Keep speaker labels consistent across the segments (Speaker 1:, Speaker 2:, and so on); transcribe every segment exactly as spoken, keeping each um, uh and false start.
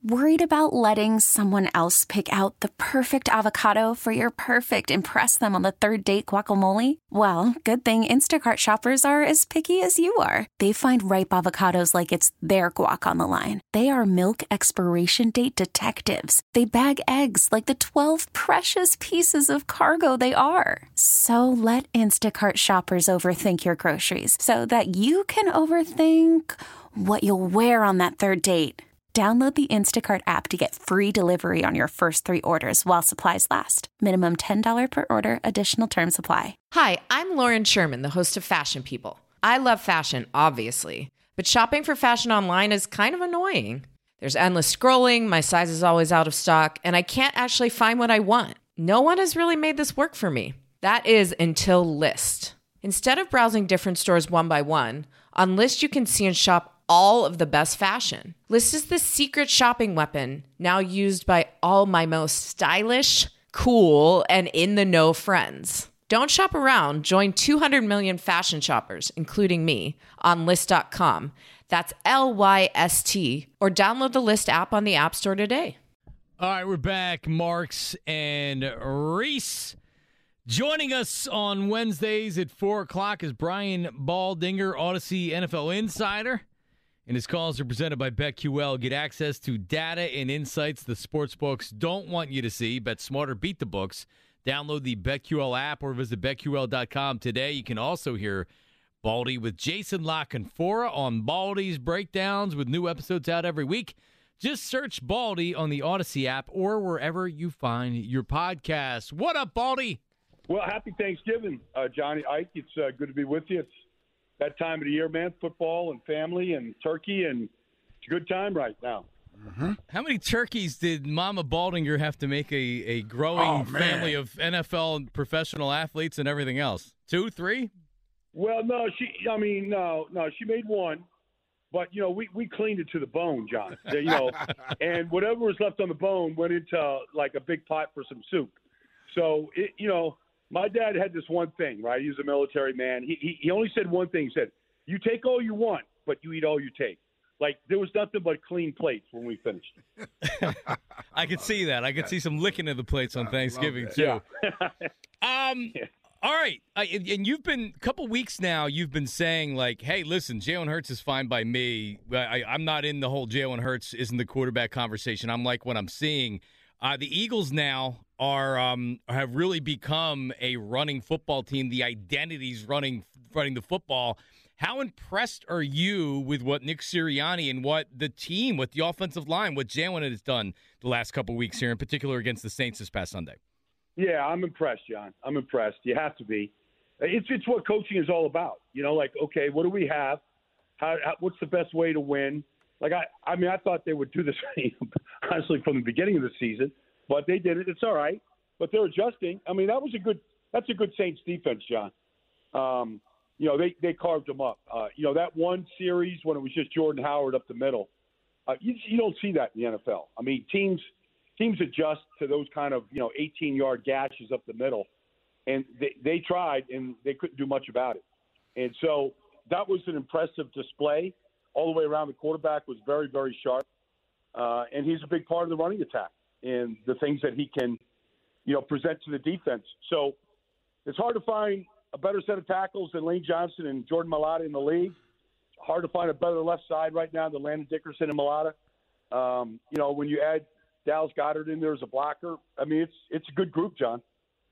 Speaker 1: Worried about letting someone else pick out the perfect avocado for your perfect impress them on the third date guacamole? Well, good thing Instacart shoppers are as picky as you are. They find ripe avocados like it's their guac on the line. They are milk expiration date detectives. They bag eggs like the twelve precious pieces of cargo they are. So let Instacart shoppers overthink your groceries so that you can overthink what you'll wear on that third date. Download the Instacart app to get free delivery on your first three orders while supplies last. Minimum ten dollars per order. Additional terms apply.
Speaker 2: Hi, I'm Lauren Sherman, the host of Fashion People. I love fashion, obviously, but shopping for fashion online is kind of annoying. There's endless scrolling, my size is always out of stock, and I can't actually find what I want. No one has really made this work for me. That is until Lyst. Instead of browsing different stores one by one, on Lyst you can see and shop all of the best fashion. Lyst is the secret shopping weapon now used by all my most stylish, cool, and in-the-know friends. Don't shop around. Join two hundred million fashion shoppers, including me, on Lyst dot com. That's L Y S T. Or download the Lyst app on the App Store today.
Speaker 3: All right, we're back. Marks and Reese. Joining us on Wednesdays at four o'clock is Brian Baldinger, Odyssey N F L Insider. And his calls are presented by BetQL. Get access to data and insights the sportsbooks don't want you to see. Bet smarter, beat the books. Download the BetQL app or visit Bet Q L dot com today. You can also hear Baldy with Jason La Canfora on Baldy's Breakdowns with new episodes out every week. Just search Baldy on the Odyssey app or wherever you find your podcasts. What up, Baldy?
Speaker 4: Well, happy Thanksgiving, uh, Johnny Ike. It's uh, good to be with you. It's that time of the year, man. Football and family and turkey, and it's a good time right now.
Speaker 3: Mm-hmm. How many turkeys did Mama Baldinger have to make a, a growing
Speaker 4: oh,
Speaker 3: family of N F L and professional athletes and everything else? Two, three?
Speaker 4: Well, no, she. I mean, no, no. She made one, but you know, we, we cleaned it to the bone, John. You know, and whatever was left on the bone went into like a big pot for some soup. So it, you know. My dad had this one thing, right? He was a military man. He, he he only said one thing. He said, you take all you want, but you eat all you take. Like, there was nothing but clean plates when we finished.
Speaker 3: I could see that. I could see some licking of the plates on Thanksgiving, too.
Speaker 4: Yeah.
Speaker 3: um,
Speaker 4: yeah.
Speaker 3: All right. I, and you've been, a couple weeks now, you've been saying, like, hey, listen, Jalen Hurts is fine by me. I, I'm not in the whole Jalen Hurts isn't the quarterback conversation. I'm like what I'm seeing. Uh, the Eagles now are um, have really become a running football team. The identity's running running the football. How impressed are you with what Nick Sirianni and what the team, what the offensive line, what Jalen has done the last couple weeks here, in particular against the Saints this past Sunday?
Speaker 4: Yeah, I'm impressed, John. I'm impressed. You have to be. It's it's what coaching is all about. You know, like, okay, what do we have? How, how what's the best way to win? Like, I, I mean, I thought they would do this, honestly, from the beginning of the season, but they did it. It's all right. But they're adjusting. I mean, that was a good – that's a good Saints defense, John. Um, you know, they, they carved them up. Uh, you know, that one series when it was just Jordan Howard up the middle, uh, you, you don't see that in the N F L. I mean, teams teams adjust to those kind of, you know, eighteen-yard gashes up the middle, and they, they tried, and they couldn't do much about it. And so that was an impressive display. All the way around, the quarterback was very, very sharp, uh, and he's a big part of the running attack and the things that he can, you know, present to the defense. So it's hard to find a better set of tackles than Lane Johnson and Jordan Mailata in the league. Hard to find a better left side right now than Landon Dickerson and Mailata. Um, you know, when you add Dallas Goedert in there as a blocker, I mean, it's it's a good group, John.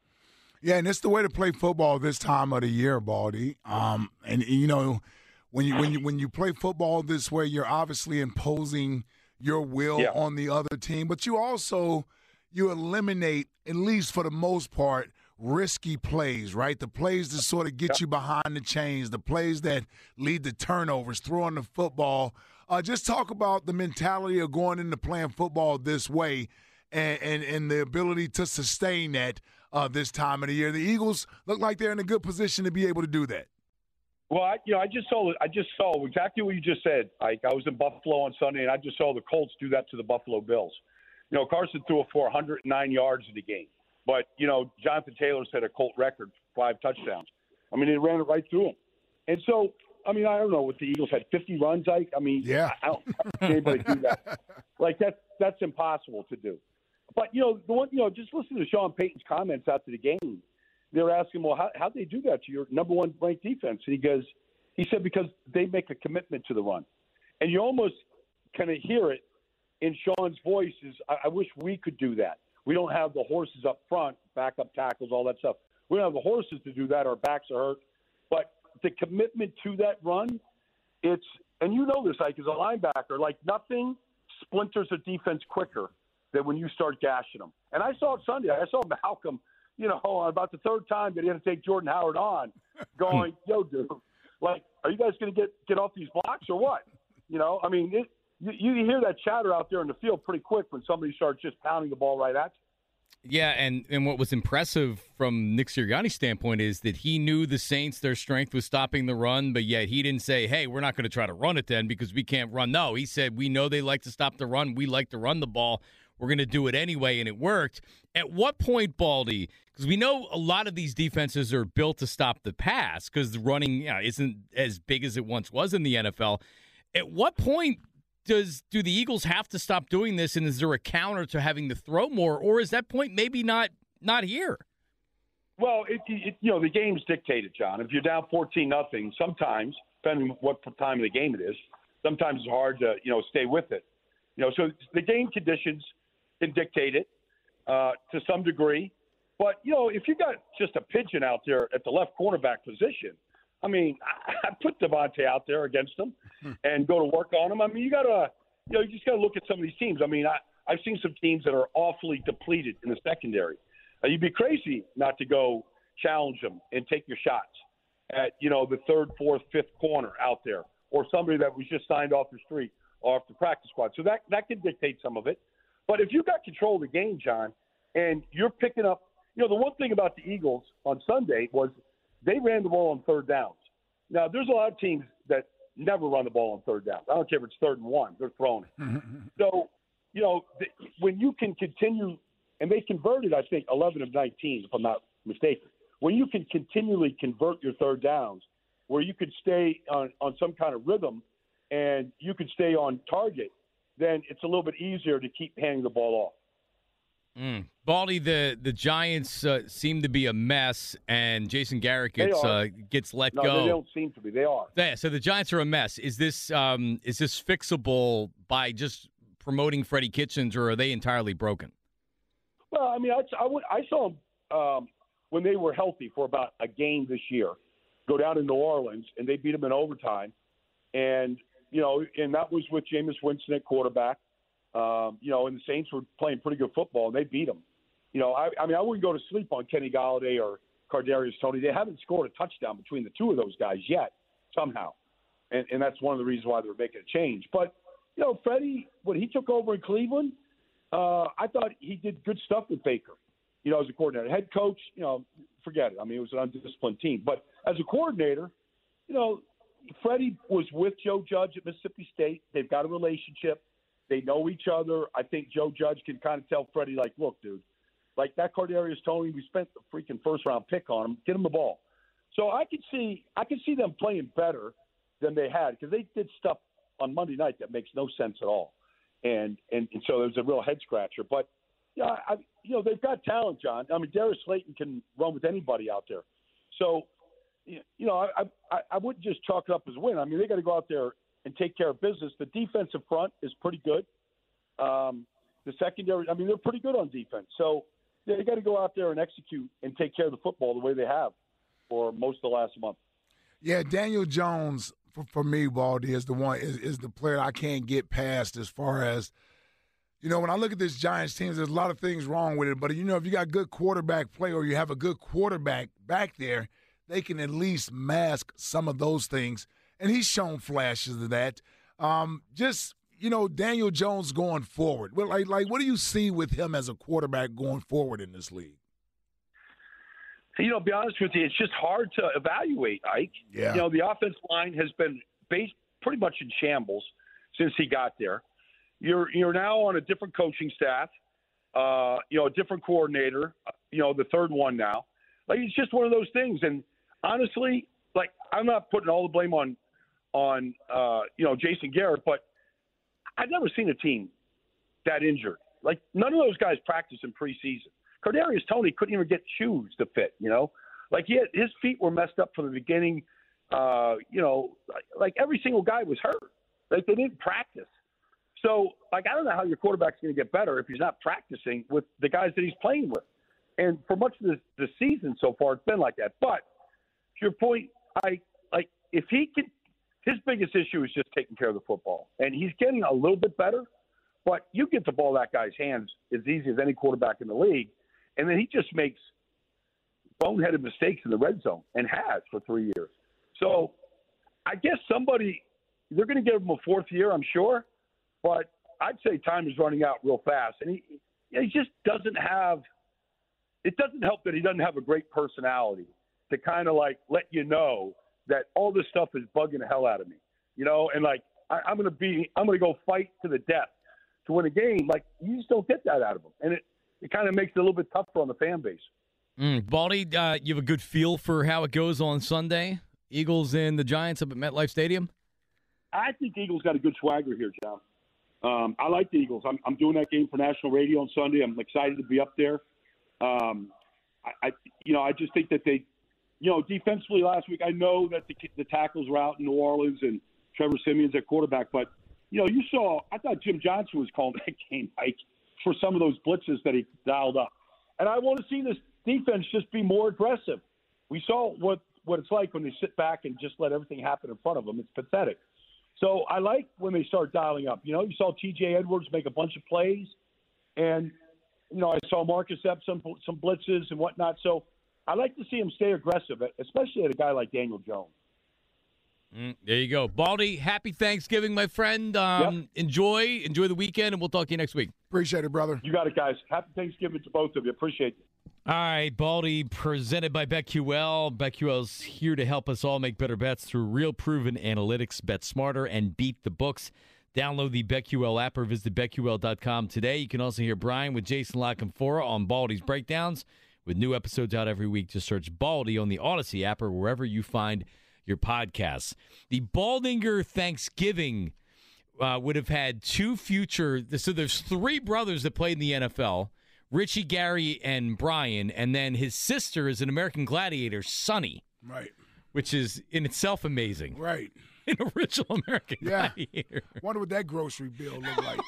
Speaker 5: Yeah, and it's the way to play football this time of the year, Baldy. Um, and, you know, When you when you when you play football this way, you're obviously imposing your will
Speaker 4: yeah.
Speaker 5: on the other team, but you also you eliminate, at least for the most part, risky plays, right? The plays that sort of get you behind the chains, the plays that lead to turnovers, throwing the football. Uh, just talk about the mentality of going into playing football this way and, and, and the ability to sustain that uh, this time of the year. The Eagles look like they're in a good position to be able to do that.
Speaker 4: Well, I, you know, I just saw I just saw exactly what you just said. Ike. I was in Buffalo on Sunday, and I just saw the Colts do that to the Buffalo Bills. You know, Carson threw for one hundred nine yards in the game, but you know, Jonathan Taylor set a Colt record, five touchdowns. I mean, they ran it right through him. And so I mean, I don't know what the Eagles had fifty runs, Ike. I mean,
Speaker 5: yeah.
Speaker 4: I don't see anybody do that. Like that's that's impossible to do. But you know, the one, you know, just listen to Sean Payton's comments after the game. They were asking, well, how how'd they do that to your number one ranked defense? And he goes, he said because they make a commitment to the run, and you almost kind of hear it in Sean's voice. Is I, I wish we could do that. We don't have the horses up front, backup tackles, all that stuff. We don't have the horses to do that. Our backs are hurt. But the commitment to that run, it's – and you know this, Ike, as a linebacker, like nothing splinters a defense quicker than when you start gashing them. And I saw it Sunday. I saw Malcolm, you know, about the third time that he had to take Jordan Howard on going, yo, dude, like, are you guys going to get get off these blocks or what? You know, I mean, it, you, you hear that chatter out there in the field pretty quick when somebody starts just pounding the ball right at you.
Speaker 3: Yeah, and, and what was impressive from Nick Sirianni's standpoint is that he knew the Saints, their strength was stopping the run, but yet he didn't say, hey, we're not going to try to run it then because we can't run. No, he said, we know they like to stop the run. We like to run the ball. We're going to do it anyway, and it worked. At what point, Baldy, because we know a lot of these defenses are built to stop the pass because the running you know, isn't as big as it once was in the N F L. At what point Does do the Eagles have to stop doing this, and is there a counter to having to throw more, or is that point maybe not not here?
Speaker 4: Well, it, it, you know the game's dictated, John. If you're down fourteen nothing, sometimes depending on what time of the game it is, sometimes it's hard to you know stay with it. You know, so the game conditions can dictate it uh, to some degree. But you know, if you got just a pigeon out there at the left cornerback position. I mean, I put Devontae out there against them and go to work on them. I mean, you got to, you know, you just got to look at some of these teams. I mean, I, I've seen some teams that are awfully depleted in the secondary. Uh, you'd be crazy not to go challenge them and take your shots at, you know, the third, fourth, fifth corner out there or somebody that was just signed off the street or off the practice squad. So that, that can dictate some of it. But if you've got control of the game, John, and you're picking up, you know, the one thing about the Eagles on Sunday was – they ran the ball on third downs. Now, there's a lot of teams that never run the ball on third downs. I don't care if it's third and one. They're throwing it. So, you know, the, when you can continue – and they converted, I think, eleven of nineteen, if I'm not mistaken. When you can continually convert your third downs where you could stay on, on some kind of rhythm and you could stay on target, then it's a little bit easier to keep handing the ball off.
Speaker 3: Mm. Baldy, the the Giants uh, seem to be a mess, and Jason Garrett gets uh, gets let
Speaker 4: no,
Speaker 3: go.
Speaker 4: No, they don't seem to be. They are.
Speaker 3: Yeah, so the Giants are a mess. Is this um, is this fixable by just promoting Freddie Kitchens, or are they entirely broken?
Speaker 4: Well, I mean, I, I, went, I saw them um, when they were healthy for about a game this year, go down to New Orleans, and they beat them in overtime. And, you know, and that was with Jameis Winston at quarterback. Um, you know, and the Saints were playing pretty good football, and they beat them. You know, I, I mean, I wouldn't go to sleep on Kenny Galladay or Kadarius Toney. They haven't scored a touchdown between the two of those guys yet, somehow. And, and that's one of the reasons why they're making a change. But, you know, Freddie, when he took over in Cleveland, uh, I thought he did good stuff with Baker, you know, as a coordinator. Head coach, you know, forget it. I mean, it was an undisciplined team. But as a coordinator, you know, Freddie was with Joe Judge at Mississippi State. They've got a relationship. They know each other. I think Joe Judge can kind of tell Freddie, like, look, dude, like that Kadarius Toney, we spent the freaking first round pick on him. Get him the ball. So I could see, I could see them playing better than they had because they did stuff on Monday night that makes no sense at all, and and, and so there's a real head scratcher. But yeah, I, you know, they've got talent, John. I mean, Darius Slayton can run with anybody out there. So you know, I I, I wouldn't just chalk it up as a win. I mean, they got to go out there and take care of business. The defensive front is pretty good. Um, the secondary, I mean, they're pretty good on defense. So they got to go out there and execute and take care of the football the way they have for most of the last month.
Speaker 5: Yeah, Daniel Jones, for, for me, Baldy, is the one is, is the player I can't get past as far as, you know, when I look at this Giants team, there's a lot of things wrong with it. But, you know, if you got good quarterback play or you have a good quarterback back there, they can at least mask some of those things. And he's shown flashes of that. Um, just, you know, Daniel Jones going forward. Well, like, like, what do you see with him as a quarterback going forward in this league?
Speaker 4: You know, to be honest with you, it's just hard to evaluate, Ike.
Speaker 5: Yeah.
Speaker 4: You know, the offensive line has been based pretty much in shambles since he got there. You're you're now on a different coaching staff, uh, you know, a different coordinator, you know, the third one now. Like, it's just one of those things. And honestly, like, I'm not putting all the blame on on, uh, you know, Jason Garrett, but I've never seen a team that injured. Like, none of those guys practiced in preseason. Kadarius Toney couldn't even get shoes to fit, you know? Like, he had, his feet were messed up from the beginning. Uh, you know, like, like every single guy was hurt. Like, they didn't practice. So, like, I don't know how your quarterback's going to get better if he's not practicing with the guys that he's playing with. And for much of the, the season so far, it's been like that. But to your point, I like if he can – his biggest issue is just taking care of the football. And he's getting a little bit better, but you get the ball in that guy's hands as easy as any quarterback in the league. And then he just makes boneheaded mistakes in the red zone and has for three years. So I guess somebody – they're going to give him a fourth year, I'm sure. But I'd say time is running out real fast. And he, he just doesn't have – it doesn't help that he doesn't have a great personality to kind of like let you know that all this stuff is bugging the hell out of me, you know, and like I, I'm going to be, I'm going to go fight to the death to win a game. Like you just don't get that out of him, and it, it kind of makes it a little bit tougher on the fan base.
Speaker 3: Mm, Baldy, uh, you have a good feel for how it goes on Sunday? Eagles and the Giants up at MetLife Stadium.
Speaker 4: I think the Eagles got a good swagger here, John. Um, I like the Eagles. I'm, I'm doing that game for national radio on Sunday. I'm excited to be up there. Um, I, I, you know, I just think that they. You know, defensively last week, I know that the, the tackles were out in New Orleans and Trevor Simeon's at quarterback, but, you know, you saw, I thought Jim Johnson was calling that game, Mike, for some of those blitzes that he dialed up. And I want to see this defense just be more aggressive. We saw what, what it's like when they sit back and just let everything happen in front of them. It's pathetic. So I like when they start dialing up. You know, you saw T J Edwards make a bunch of plays, and, you know, I saw Marcus Epps some, some blitzes and whatnot. So, I like to see him stay aggressive, especially at a guy like Daniel Jones.
Speaker 3: Mm, there you go. Baldy, happy Thanksgiving, my friend. Um, yep. Enjoy. Enjoy the weekend, and we'll talk to you next week.
Speaker 5: Appreciate it, brother.
Speaker 4: You got it, guys. Happy Thanksgiving to both of you. Appreciate it.
Speaker 3: All right, Baldy, presented by BetQL. BetQL's here to help us all make better bets through real proven analytics. Bet smarter and beat the books. Download the BetQL app or visit bet Q L dot com today. You can also hear Brian with Jason La Canfora on Baldy's Breakdowns. With new episodes out every week, just search Baldy on the Odyssey app or wherever you find your podcasts. The Baldinger Thanksgiving uh, would have had two future – so there's three brothers that played in the N F L, Richie, Gary, and Brian, and then his sister is an American Gladiator, Sonny.
Speaker 5: Right.
Speaker 3: Which is in itself amazing.
Speaker 5: Right.
Speaker 3: An original American
Speaker 5: yeah.
Speaker 3: Gladiator.
Speaker 5: Wonder what that grocery bill looked like.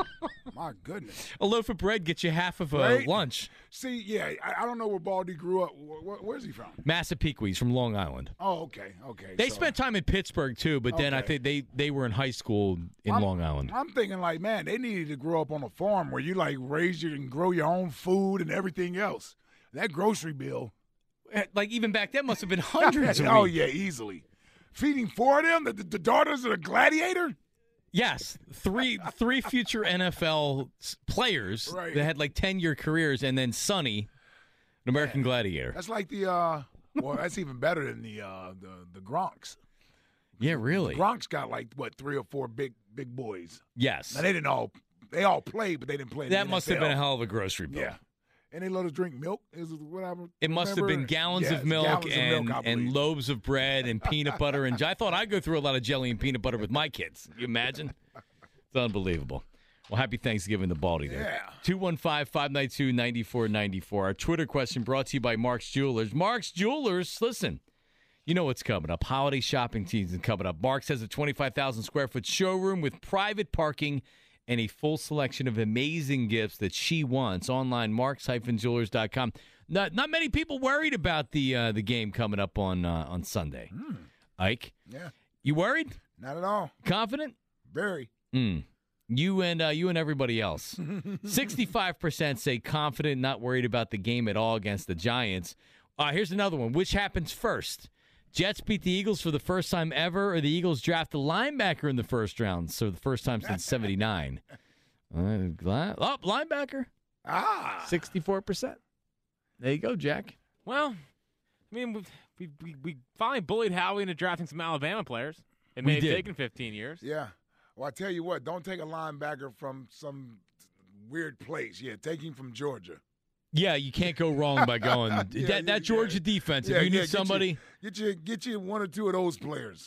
Speaker 5: My goodness.
Speaker 3: A loaf of bread gets you half of a
Speaker 5: right?
Speaker 3: lunch.
Speaker 5: See, yeah, I, I don't know where Baldy grew up. Where, where's he from?
Speaker 3: Massapequa. He's from Long Island.
Speaker 5: Oh, okay, okay.
Speaker 3: They
Speaker 5: so,
Speaker 3: spent time in Pittsburgh, too, but then
Speaker 5: okay.
Speaker 3: I think they, they were in high school in
Speaker 5: I'm,
Speaker 3: Long Island.
Speaker 5: I'm thinking, like, man, they needed to grow up on a farm where you, like, raise your and grow your own food and everything else. That grocery bill.
Speaker 3: Like, even back then must have been hundreds a
Speaker 5: Oh,
Speaker 3: week.
Speaker 5: yeah, easily. Feeding four of them? The, the, the daughters of the Gladiator?
Speaker 3: Yes, three three future N F L players
Speaker 5: right.
Speaker 3: that had like ten-year careers, and then Sonny, an American yeah. Gladiator.
Speaker 5: That's like the, uh, well, that's even better than the uh, the the Gronks.
Speaker 3: Yeah, really.
Speaker 5: The Gronks got like, what, three or four big big boys.
Speaker 3: Yes.
Speaker 5: Now, they didn't all, they all played, but they didn't play in
Speaker 3: That
Speaker 5: the
Speaker 3: must
Speaker 5: N F L.
Speaker 3: have been a hell of a grocery bill.
Speaker 5: Yeah. And they let us drink milk. Is whatever.
Speaker 3: It must
Speaker 5: Remember?
Speaker 3: have been gallons
Speaker 5: yes,
Speaker 3: of milk
Speaker 5: gallons
Speaker 3: and,
Speaker 5: of milk,
Speaker 3: and loaves of bread and peanut butter. And I thought I'd go through a lot of jelly and peanut butter with my kids. Can you imagine? It's unbelievable. Well, happy Thanksgiving to Baldy there.
Speaker 5: Yeah.
Speaker 3: two one five, five nine two, nine four nine four. Our Twitter question brought to you by Mark's Jewelers. Mark's Jewelers, listen, you know what's coming up. Holiday shopping season coming up. Mark's has a twenty-five thousand square foot showroom with private parking and a full selection of amazing gifts that she wants. Online, marks dash jewelers dot com. Not not many people worried about the uh, the game coming up on uh, on Sunday.
Speaker 5: Mm.
Speaker 3: Ike?
Speaker 5: Yeah.
Speaker 3: You worried?
Speaker 5: Not at all.
Speaker 3: Confident?
Speaker 5: Very.
Speaker 3: Mm. You and uh, you and everybody else. sixty-five percent say confident, not worried about the game at all against the Giants. Uh, here's another one. Which happens first? Jets beat the Eagles for the first time ever, or the Eagles draft a linebacker in the first round, so the first time since seventy-nine. Uh, oh, linebacker.
Speaker 5: Ah.
Speaker 3: sixty-four percent. There you go, Jack.
Speaker 6: Well, I mean, we we, we finally bullied Howie into drafting some Alabama players. It
Speaker 3: We
Speaker 6: may have
Speaker 3: did.
Speaker 6: taken fifteen years.
Speaker 5: Yeah. Well, I tell you what, don't take a linebacker from some weird place. Yeah, take him from Georgia.
Speaker 3: Yeah, you can't go wrong by going
Speaker 5: yeah,
Speaker 3: that,
Speaker 5: yeah,
Speaker 3: that Georgia
Speaker 5: yeah.
Speaker 3: defense.
Speaker 5: Yeah,
Speaker 3: if you
Speaker 5: yeah,
Speaker 3: need somebody,
Speaker 5: get you, get you get you one or two of those players.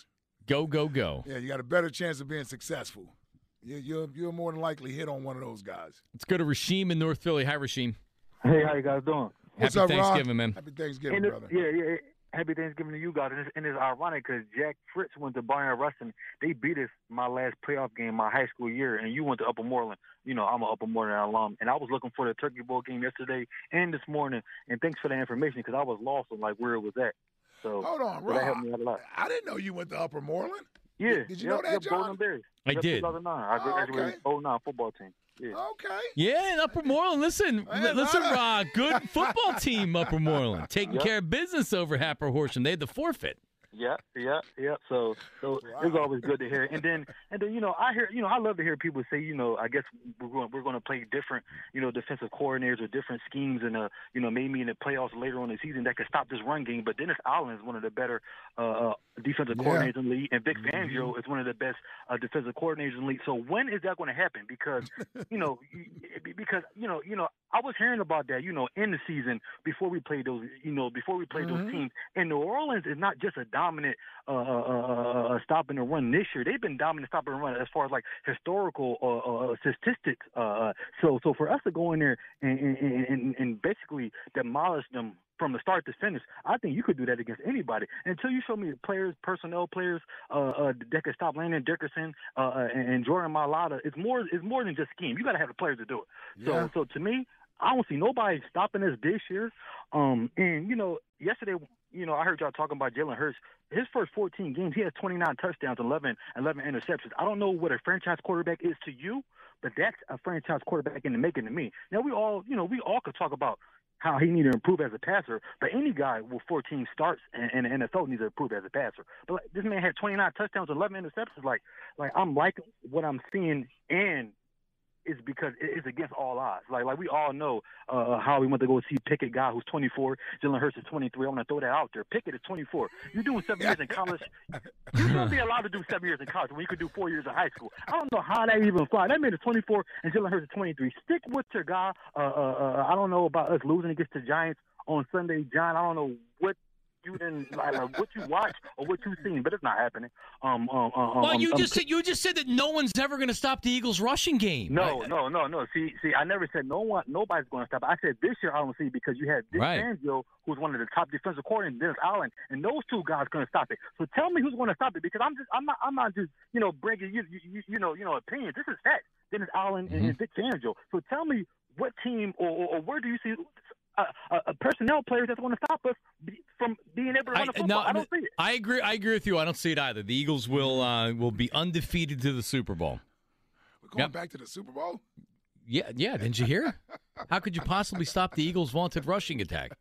Speaker 3: Go, go, go.
Speaker 5: Yeah, you got a better chance of being successful. You, you're, you're more than likely hit on one of those guys.
Speaker 3: Let's go to Rasheem in North Philly. Hi, Rasheem.
Speaker 7: Hey, how you guys doing?
Speaker 5: What's
Speaker 3: Happy
Speaker 5: up,
Speaker 3: Thanksgiving,
Speaker 5: Ron?
Speaker 3: man.
Speaker 5: Happy Thanksgiving,
Speaker 7: And it-
Speaker 5: brother.
Speaker 7: yeah, yeah. Happy Thanksgiving to you guys. And it's, and it's ironic because Jack Fritz went to Bayern Rustin. They beat us my last playoff game my high school year, and you went to Upper Moreland. You know, I'm an Upper Moreland alum, and I was looking for the Turkey Bowl game yesterday and this morning. And thanks for the information because I was lost on like where it was at. So
Speaker 5: Hold on,
Speaker 7: so that helped
Speaker 5: Ron.
Speaker 7: me out a lot.
Speaker 5: I didn't know you went to Upper Moreland.
Speaker 7: Yeah,
Speaker 5: Did you
Speaker 7: yep,
Speaker 5: know that,
Speaker 7: yep,
Speaker 5: John?
Speaker 7: Golden Bears.
Speaker 3: I
Speaker 7: Yep,
Speaker 3: did.
Speaker 7: two thousand nine. I
Speaker 5: Oh,
Speaker 7: graduated
Speaker 5: okay.
Speaker 7: oh nine football team. Yeah.
Speaker 5: Okay.
Speaker 3: Yeah, in Upper Moreland. Listen,
Speaker 5: Hey,
Speaker 3: li- listen,
Speaker 5: Lana.
Speaker 3: Rod. Good football team, Upper Moreland. Taking
Speaker 7: Yep.
Speaker 3: care of business over Happer Horsham. They had the forfeit.
Speaker 7: Yeah, yeah, yeah. So, so
Speaker 5: Wow.
Speaker 7: it's always good to hear. And then, and then, you know, I hear, you know, I love to hear people say, you know, I guess we're going, we're going to play different, you know, defensive coordinators or different schemes, and uh, you know, maybe in the playoffs later on in the season that could stop this run game. But Dennis Allen is one of the better uh, uh, defensive
Speaker 5: Yeah.
Speaker 7: coordinators in the league, and Vic Fangio is one of the best uh, defensive coordinators in the league. So when is that going to happen? Because, you know, because you know, you know, I was hearing about that, you know, in the season before we played those, you know, before we played
Speaker 5: Mhm.
Speaker 7: those teams. And New Orleans is not just a dominant uh, uh, uh, uh, stopping the run this year. They've been dominant stopping the run as far as like historical uh, uh, statistics. Uh, so, so for us to go in there and, and, and, and basically demolish them from the start to finish, I think you could do that against anybody. Until you show me players, personnel players uh, uh, that can stop Landon Dickerson uh, and, and Jordan Mailata, it's more. It's more than just scheme. You got to have the players to do it. So,
Speaker 5: Yeah.
Speaker 7: so to me, I don't see nobody stopping us this year. Um, and you know, yesterday, you know, I heard y'all talking about Jalen Hurts. His first fourteen games, he has twenty-nine touchdowns, eleven, eleven interceptions. I don't know what a franchise quarterback is to you, but that's a franchise quarterback in the making to me. Now we all, you know, we all could talk about how he needs to improve as a passer, but any guy with fourteen starts in, in the N F L needs to improve as a passer. But like, this man had twenty-nine touchdowns, eleven interceptions. Like, like I'm liking what I'm seeing, and it's because it's against all odds. Like, like we all know uh, how we went to go see Pickett, guy who's twenty-four. Jalen Hurts is twenty-three. I want to throw that out there. Pickett is twenty-four. You're doing seven years in college. You shouldn't be allowed to do seven years in college when you could do four years in high school. I don't know how that even fly. That man is twenty-four and Jalen Hurts is twenty-three. Stick with your guy. Uh, uh, uh, I don't know about us losing against the Giants on Sunday, John. I don't know what you didn't like, like what you watched or what you seen, but it's not happening. Um, um, um,
Speaker 3: Well,
Speaker 7: um,
Speaker 3: you
Speaker 7: um,
Speaker 3: just said you just said that no one's ever going to stop the Eagles' rushing game.
Speaker 7: No,
Speaker 3: I-
Speaker 7: no, no, no. See, see, I never said no one, nobody's going to stop. I said this year I don't see it because you had Vic
Speaker 3: Right.
Speaker 7: Fangio, who's one of the top defensive coordinators, Dennis Allen, and those two guys going to stop it. So tell me who's going to stop it because I'm just, I'm not, I'm not just, you know, bringing you, you, you know, you know, opinions. This is fact. Dennis Allen and, and Vic Fangio. So tell me what team or, or, or where do you see a, a, a personnel player that's going to stop us be- from being able to run
Speaker 3: I,
Speaker 7: the football?
Speaker 3: no,
Speaker 7: I don't see it.
Speaker 3: I agree. I agree with you. I don't see it either. The Eagles will uh, will be undefeated to the Super Bowl.
Speaker 5: We're going
Speaker 3: Yep.
Speaker 5: back to the Super Bowl?
Speaker 3: Yeah, yeah. Didn't you hear? How could you possibly stop the Eagles' vaunted rushing attack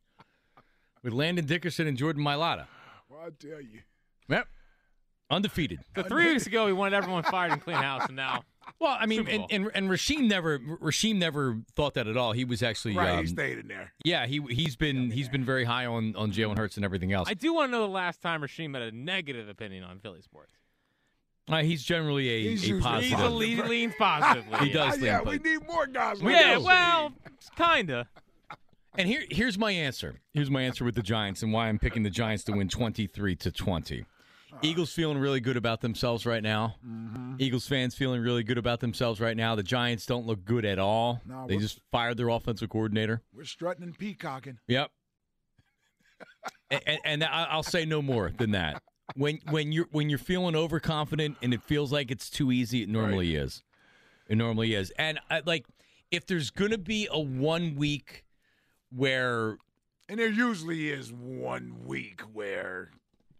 Speaker 3: with Landon Dickerson and Jordan Mailata?
Speaker 5: Well, I tell you.
Speaker 3: Yep, undefeated.
Speaker 6: So three weeks ago, we wanted everyone fired and clean house, and now
Speaker 3: Well, I mean,
Speaker 6: Super
Speaker 3: and,
Speaker 6: Bowl.
Speaker 3: and and Rasheem never Rasheem never thought that at all. He was actually
Speaker 5: Right,
Speaker 3: um,
Speaker 5: he stayed in there.
Speaker 3: yeah. He he's been he's been very high on on Jalen Hurts and everything else.
Speaker 6: I do want to know the last time Rasheem had a negative opinion on Philly sports.
Speaker 3: Uh, he's generally a,
Speaker 5: He's
Speaker 3: a
Speaker 5: usually
Speaker 3: positive.
Speaker 6: He's a lead, leans positively.
Speaker 3: He does.
Speaker 5: Ah, yeah,
Speaker 3: lean
Speaker 5: we
Speaker 3: po-
Speaker 5: need more guys.
Speaker 3: We
Speaker 5: like
Speaker 6: Yeah,
Speaker 5: those.
Speaker 6: well, kinda.
Speaker 3: And here here's my answer. Here's my answer with the Giants and why I'm picking the Giants to win twenty-three to twenty. Eagles feeling really good about themselves right now.
Speaker 5: Mm-hmm.
Speaker 3: Eagles fans feeling really good about themselves right now. The Giants don't look good at all.
Speaker 5: No,
Speaker 3: they
Speaker 5: we're-
Speaker 3: just fired their offensive coordinator.
Speaker 5: We're strutting and peacocking.
Speaker 3: Yep. and, and, and I- I'll say no more than that. When when you're when you're feeling overconfident and it feels like it's too easy, it normally is. It normally is. And I, like, if there's gonna be a one week where
Speaker 5: And there usually is one week where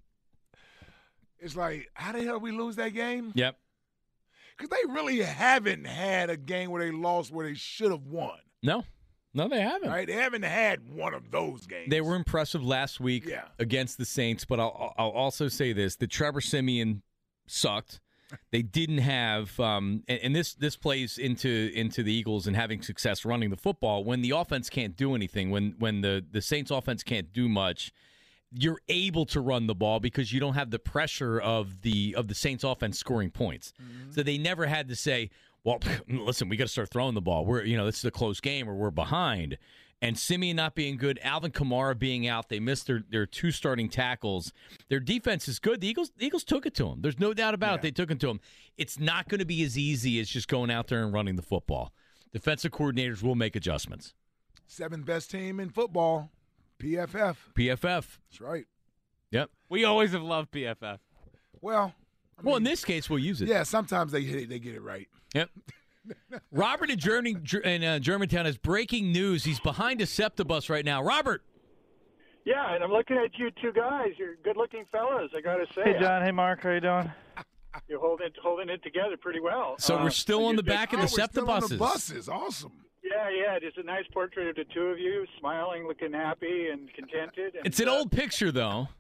Speaker 5: it's like, how the hell did we lose that game?
Speaker 3: yep.
Speaker 5: Because they really haven't had a game where they lost where they should have won.
Speaker 3: No, no, they haven't.
Speaker 5: Right? They haven't had one of those games.
Speaker 3: They were impressive last week
Speaker 5: Yeah.
Speaker 3: against the Saints, but I'll, I'll also say this: that Trevor Siemian sucked. They didn't have, um, and, and this this plays into into the Eagles and having success running the football. When the offense can't do anything, when when the the Saints offense can't do much, you're able to run the ball because you don't have the pressure of the of the Saints offense scoring points. Mm-hmm. So they never had to say, well, listen, we got to start throwing the ball. We're, you know, this is a close game or we're behind. and Simeon not being good, Alvin Kamara being out, they missed their, their two starting tackles. Their defense is good. The Eagles the Eagles took it to them. There's no doubt about yeah. it. They took it to them. It's not going to be as easy as just going out there and running the football. Defensive coordinators will make adjustments.
Speaker 5: Seventh best team in football, P F F.
Speaker 3: P F F.
Speaker 5: That's right.
Speaker 3: Yep.
Speaker 6: We always have loved P F F.
Speaker 5: Well, I
Speaker 3: well,
Speaker 5: mean,
Speaker 3: in this case, we'll use it.
Speaker 5: Yeah, sometimes they hit it, they get it right.
Speaker 3: Yep. Robert in, Germany, in uh, Germantown has breaking news. He's behind a SEPTA bus right now. Robert.
Speaker 8: Yeah, and I'm looking at you two guys. You're good-looking fellas, I got to say.
Speaker 9: Hey, John. Hey, Mark. How you doing?
Speaker 8: You're holding it, holding it together pretty well.
Speaker 3: So uh, we're still on the back of the
Speaker 5: oh,
Speaker 3: SEPTA
Speaker 5: we're still
Speaker 3: buses.
Speaker 5: On the buses. Awesome.
Speaker 8: Yeah, yeah. There's a nice portrait of the two of you, smiling, looking happy and contented. And,
Speaker 3: it's an
Speaker 8: uh,
Speaker 3: old picture, though.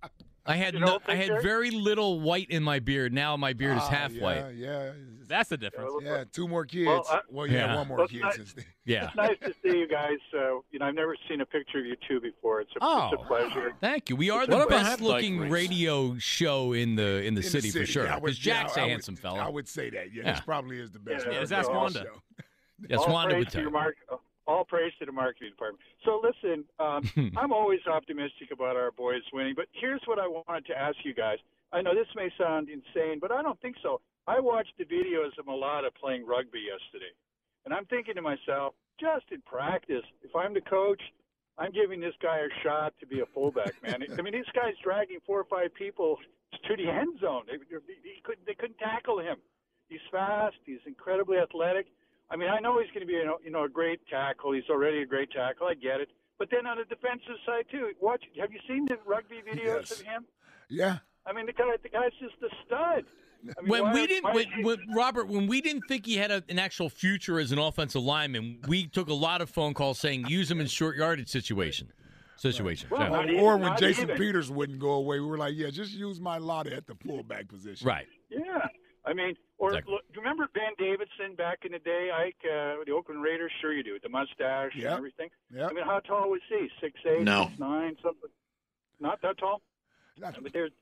Speaker 3: I had no, I had very little white in my beard. Now my beard is
Speaker 5: ah,
Speaker 3: half
Speaker 5: yeah,
Speaker 3: white.
Speaker 5: Yeah,
Speaker 6: that's the difference.
Speaker 5: Yeah, two more kids.
Speaker 8: Well, I,
Speaker 5: well yeah,
Speaker 3: yeah,
Speaker 5: one more
Speaker 8: well,
Speaker 5: kid.
Speaker 8: Nice,
Speaker 5: since
Speaker 3: yeah,
Speaker 8: it's nice to see you guys. Uh, you know, I've never seen a picture of you two before. It's a,
Speaker 3: oh,
Speaker 8: it's a pleasure.
Speaker 3: Thank you. We are the best-looking radio show in the in the,
Speaker 5: in
Speaker 3: city,
Speaker 5: the city
Speaker 3: for sure.
Speaker 5: Because
Speaker 3: yeah, Jack's
Speaker 5: yeah,
Speaker 3: a
Speaker 5: would,
Speaker 3: handsome fellow.
Speaker 5: I would say that. Yeah,
Speaker 3: yeah.
Speaker 5: this probably is the best.
Speaker 8: Yeah,
Speaker 6: yeah, just ask Wanda.
Speaker 3: Yes,
Speaker 8: all
Speaker 3: Wanda
Speaker 8: praise
Speaker 3: would
Speaker 8: to
Speaker 3: tell
Speaker 8: your
Speaker 3: you.
Speaker 8: mark, all praise to the marketing department. So listen, um, I'm always optimistic about our boys winning, but here's what I wanted to ask you guys. I know this may sound insane, but I don't think so. I watched the videos of Mulata playing rugby yesterday, and I'm thinking to myself, just in practice, if I'm the coach, I'm giving this guy a shot to be a fullback, man. I mean, this guy's dragging four or five people to the end zone. They, they, couldn't, they couldn't tackle him. He's fast. He's incredibly athletic. I mean, I know he's going to be, you know, you know, a great tackle. He's already a great tackle. I get it. But then on the defensive side too, watch. Have you seen the rugby videos
Speaker 5: yes.
Speaker 8: of him?
Speaker 5: Yeah.
Speaker 8: I mean, the guy, the guy's just a stud. I mean,
Speaker 3: when
Speaker 8: why,
Speaker 3: we didn't, when,
Speaker 8: he...
Speaker 3: when, Robert, when we didn't think he had a, an actual future as an offensive lineman, we took a lot of phone calls saying use him in short yardage situation. Situation.
Speaker 8: Well,
Speaker 3: yeah.
Speaker 8: not
Speaker 5: Or,
Speaker 8: even,
Speaker 5: or when
Speaker 8: not
Speaker 5: Jason
Speaker 8: even.
Speaker 5: Peters wouldn't go away, we were like, yeah, just use my Lotta at the fullback position.
Speaker 3: Right.
Speaker 8: Yeah. I mean, or
Speaker 3: Exactly.
Speaker 8: look, remember Ben Davidson back in the day, Ike, uh, the Oakland Raiders? Sure you do, with the mustache
Speaker 5: Yep.
Speaker 8: and everything.
Speaker 5: Yep.
Speaker 8: I mean, how tall was he? Six eight,
Speaker 10: No.
Speaker 8: six nine, something? Not that tall?
Speaker 5: Not-
Speaker 8: But there's,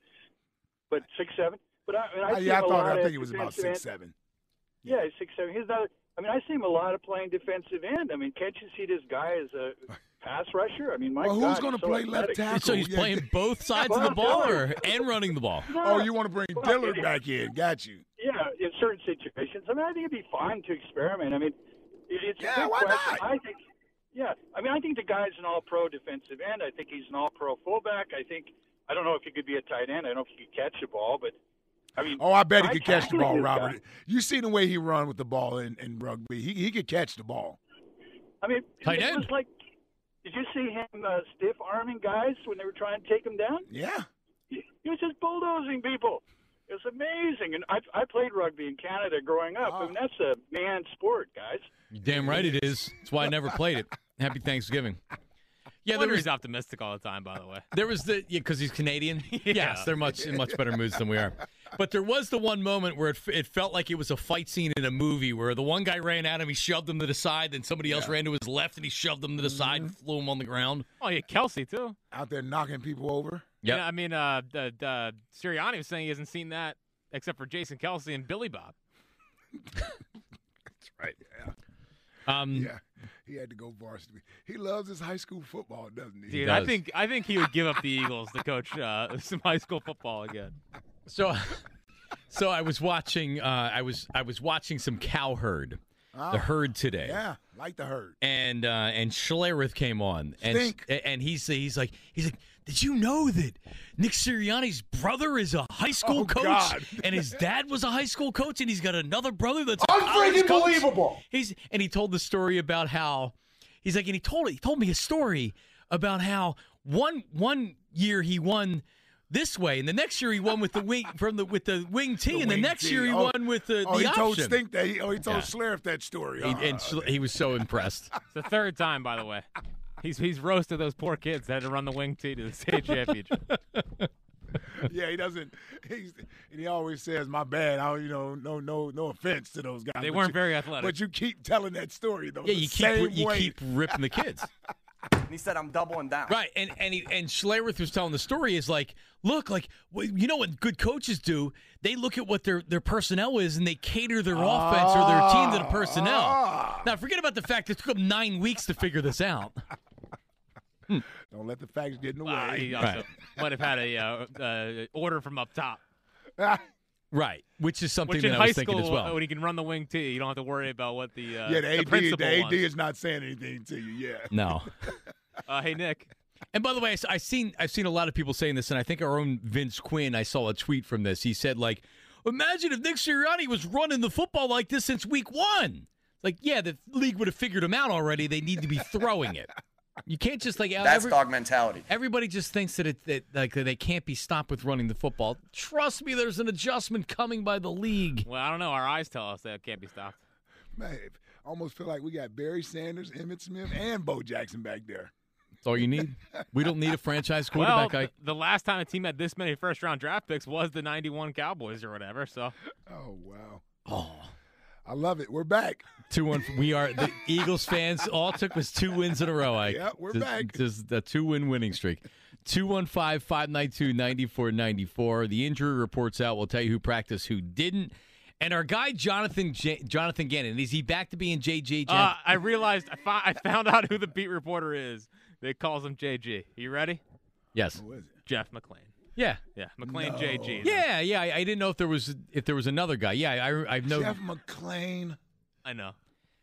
Speaker 8: but six seven. But I, I, mean, I
Speaker 5: Uh,
Speaker 8: see
Speaker 5: yeah, I
Speaker 8: him a
Speaker 5: thought
Speaker 8: lot
Speaker 5: I
Speaker 8: at
Speaker 5: think he was about
Speaker 8: defensive
Speaker 5: six
Speaker 8: end.
Speaker 5: seven.
Speaker 8: Yeah, he's six seven. He's not. I mean, I see him a lot of playing defensive end. I mean, can't you see this guy as a pass rusher? I mean, my
Speaker 5: Well,
Speaker 8: God,
Speaker 5: who's going to
Speaker 8: he's so
Speaker 5: play
Speaker 8: athletic.
Speaker 5: left tackle?
Speaker 3: So he's
Speaker 5: Yeah,
Speaker 3: playing
Speaker 5: yeah.
Speaker 3: both sides
Speaker 8: Well,
Speaker 3: of the
Speaker 8: I'm
Speaker 3: ball
Speaker 8: telling
Speaker 3: or,
Speaker 8: you.
Speaker 3: and running the ball.
Speaker 5: Oh, you want to bring
Speaker 8: Well,
Speaker 5: Dillard
Speaker 8: it-
Speaker 5: back in? Got you.
Speaker 8: Yeah, in certain situations. I mean, I think it'd be fine to experiment. I mean, it, it's
Speaker 5: Yeah,
Speaker 8: a good
Speaker 5: why
Speaker 8: question.
Speaker 5: not?
Speaker 8: I think. Yeah, I mean, I think the guy's an all-pro defensive end. I think he's an all-pro fullback. I think. I don't know if he could be a tight end. I don't know if he could catch the ball, but I mean.
Speaker 5: Oh, I bet he
Speaker 8: try
Speaker 5: could catch the
Speaker 8: tackling
Speaker 5: ball,
Speaker 8: this
Speaker 5: Robert.
Speaker 8: guy.
Speaker 5: You seen the way he run with the ball in, in rugby. He he could catch the ball.
Speaker 8: I mean,
Speaker 3: Tight
Speaker 8: it
Speaker 3: end.
Speaker 8: was like. Did you see him uh, stiff arming guys when they were trying to take him down?
Speaker 5: Yeah.
Speaker 8: He, he was just bulldozing people. It was amazing. And I, I played rugby in Canada growing up. I mean, that's a man sport, guys.
Speaker 3: You're damn right it is. That's why I never played it. Happy Thanksgiving. Yeah, there
Speaker 6: Wonder
Speaker 3: was
Speaker 6: he's optimistic all the time, by the way.
Speaker 3: there was the yeah because he's Canadian.
Speaker 6: Yeah.
Speaker 3: Yes, they're much in much better moods than we are. But there was the one moment where it, it felt like it was a fight scene in a movie where the one guy ran at him, he shoved him to the side, then somebody else
Speaker 5: Yeah.
Speaker 3: ran to his left and he shoved him to the side and flew him on the ground.
Speaker 6: Oh, yeah, Kelsey, too.
Speaker 5: Out there knocking people over.
Speaker 3: Yep.
Speaker 6: Yeah, I mean, uh, the, the Sirianni was saying he hasn't seen that except for Jason Kelsey and Billy Bob.
Speaker 5: That's right. Yeah.
Speaker 3: Um,
Speaker 5: Yeah. He had to go varsity. He loves his high school football, doesn't he?
Speaker 6: Dude,
Speaker 3: does.
Speaker 6: I think I think he would give up the Eagles to coach uh, some high school football again.
Speaker 3: So, so I was watching. Uh, I was I was watching some cow herd,
Speaker 5: Ah,
Speaker 3: the herd today.
Speaker 5: Yeah, like the herd.
Speaker 3: and uh, and Schlereth came on, and
Speaker 5: Stink.
Speaker 3: and he's he's like he's like, did you know that Nick Sirianni's brother is a high school
Speaker 5: Oh,
Speaker 3: coach,
Speaker 5: God.
Speaker 3: and his dad was a high school coach, and he's got another brother that's a college coach?
Speaker 5: Unbelievable.
Speaker 3: He's and he told the story about how he's like, and he told he told me a story about how one one year he won this way, and the next year he won with the wing from the with the wing T,
Speaker 5: The
Speaker 3: and the
Speaker 5: wing
Speaker 3: next
Speaker 5: T.
Speaker 3: year he
Speaker 5: Oh,
Speaker 3: won with the
Speaker 5: Oh,
Speaker 3: the
Speaker 5: he told
Speaker 3: option.
Speaker 5: Stink that. He, oh, he told
Speaker 3: Yeah.
Speaker 5: Schlereth that story.
Speaker 3: He,
Speaker 5: Ah,
Speaker 3: and Schl- he was so impressed.
Speaker 6: It's the third time, by the way. He's he's roasted those poor kids that had to run the wing tee to the state championship.
Speaker 5: yeah, he doesn't. He's, and he always says, "My bad." I, you know, no, no, no offense to those guys.
Speaker 6: They
Speaker 5: but
Speaker 6: weren't
Speaker 5: you,
Speaker 6: very athletic.
Speaker 5: But you keep telling that story though.
Speaker 3: Yeah,
Speaker 5: the
Speaker 3: you keep
Speaker 5: same
Speaker 3: you
Speaker 5: way.
Speaker 3: keep ripping the kids.
Speaker 9: And he said, I'm doubling down.
Speaker 3: Right, and and he, and Schlereth was telling the story is like, look, like well, you know what good coaches do? They look at what their, their personnel is and they cater their oh, offense or their team to the personnel. Oh. Now, forget about the fact it took them nine weeks to figure this out.
Speaker 5: Don't let the facts get in the way.
Speaker 6: Uh, he also right. might have had a uh, uh, order from up top.
Speaker 3: Right, which is something
Speaker 6: which
Speaker 3: that
Speaker 6: in
Speaker 3: I was
Speaker 6: high
Speaker 3: thinking
Speaker 6: school,
Speaker 3: as well.
Speaker 6: When he can run the wing too, you don't have to worry about what the uh,
Speaker 5: yeah the,
Speaker 6: the
Speaker 5: A D
Speaker 6: principal
Speaker 5: the A D
Speaker 6: wants.
Speaker 5: is not saying anything to you. Yeah,
Speaker 3: no.
Speaker 6: uh, hey Nick.
Speaker 3: And by the way, I seen I've seen a lot of people saying this, and I think our own Vince Quinn. I saw a tweet from this. He said, like, imagine if Nick Sirianni was running the football like this since week one. Like, yeah, the league would have figured him out already. They need to be throwing it. You can't just like
Speaker 9: that's
Speaker 3: every,
Speaker 9: dog mentality.
Speaker 3: Everybody just thinks that it that, like they can't be stopped with running the football. Trust me, there's an adjustment coming by the league.
Speaker 6: Well, I don't know. Our eyes tell us that it can't be stopped.
Speaker 5: Man, I almost feel like we got Barry Sanders, Emmitt Smith, and Bo Jackson back there.
Speaker 3: That's all you need. We don't need a franchise quarterback.
Speaker 6: Well,
Speaker 3: I...
Speaker 6: the last time a team had this many first-round draft picks was the ninety-one Cowboys or whatever. So.
Speaker 5: Oh wow.
Speaker 3: Oh.
Speaker 5: I love it. We're back.
Speaker 3: Two one. We are the Eagles fans. All it took was two wins in a row. Ike.
Speaker 5: Yeah, we're
Speaker 3: just,
Speaker 5: back.
Speaker 3: Just a two-win winning streak. two one five, five nine two, nine four nine four. The injury reports out. We'll tell you who practiced, who didn't. And our guy Jonathan J- Jonathan Gannon, is he back to being J J?
Speaker 6: Uh, I realized I, fi- I found out who the beat reporter is. They calls him J G. You ready?
Speaker 3: Yes.
Speaker 5: Who is it?
Speaker 6: Jeff McClain.
Speaker 3: Yeah,
Speaker 6: yeah, McClain
Speaker 5: no.
Speaker 6: J G.
Speaker 3: Yeah, yeah. I, I didn't know if there was if there was another guy. Yeah, I I know
Speaker 5: Jeff McClain.
Speaker 6: I know.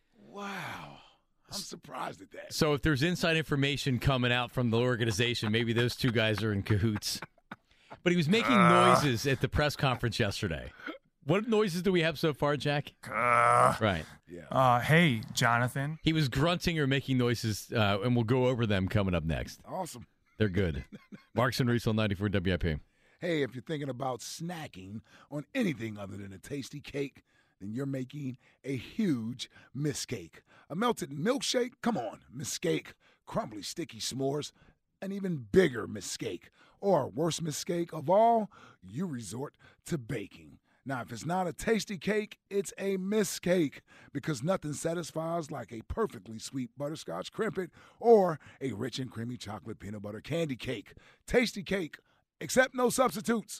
Speaker 5: Wow, I'm surprised at that.
Speaker 3: So if there's inside information coming out from the organization, maybe those two guys are in cahoots. But he was making uh, noises at the press conference yesterday. What noises do we have so far, Jack?
Speaker 10: Uh,
Speaker 3: right.
Speaker 10: Yeah. Uh, hey, Jonathan.
Speaker 3: He was grunting or making noises, uh, and we'll go over them coming up next.
Speaker 5: Awesome.
Speaker 3: They're good. Marks and Reese on ninety-four W I P.
Speaker 5: Hey, if you're thinking about snacking on anything other than a tasty cake, then you're making a huge mistake. A melted milkshake? Come on, mistake. Crumbly, sticky s'mores? An even bigger mistake. Or worst mistake of all, you resort to baking. Now, if it's not a tasty cake, it's a mistake, because nothing satisfies like a perfectly sweet butterscotch crimpet or a rich and creamy chocolate peanut butter candy cake. Tasty cake, except no substitutes.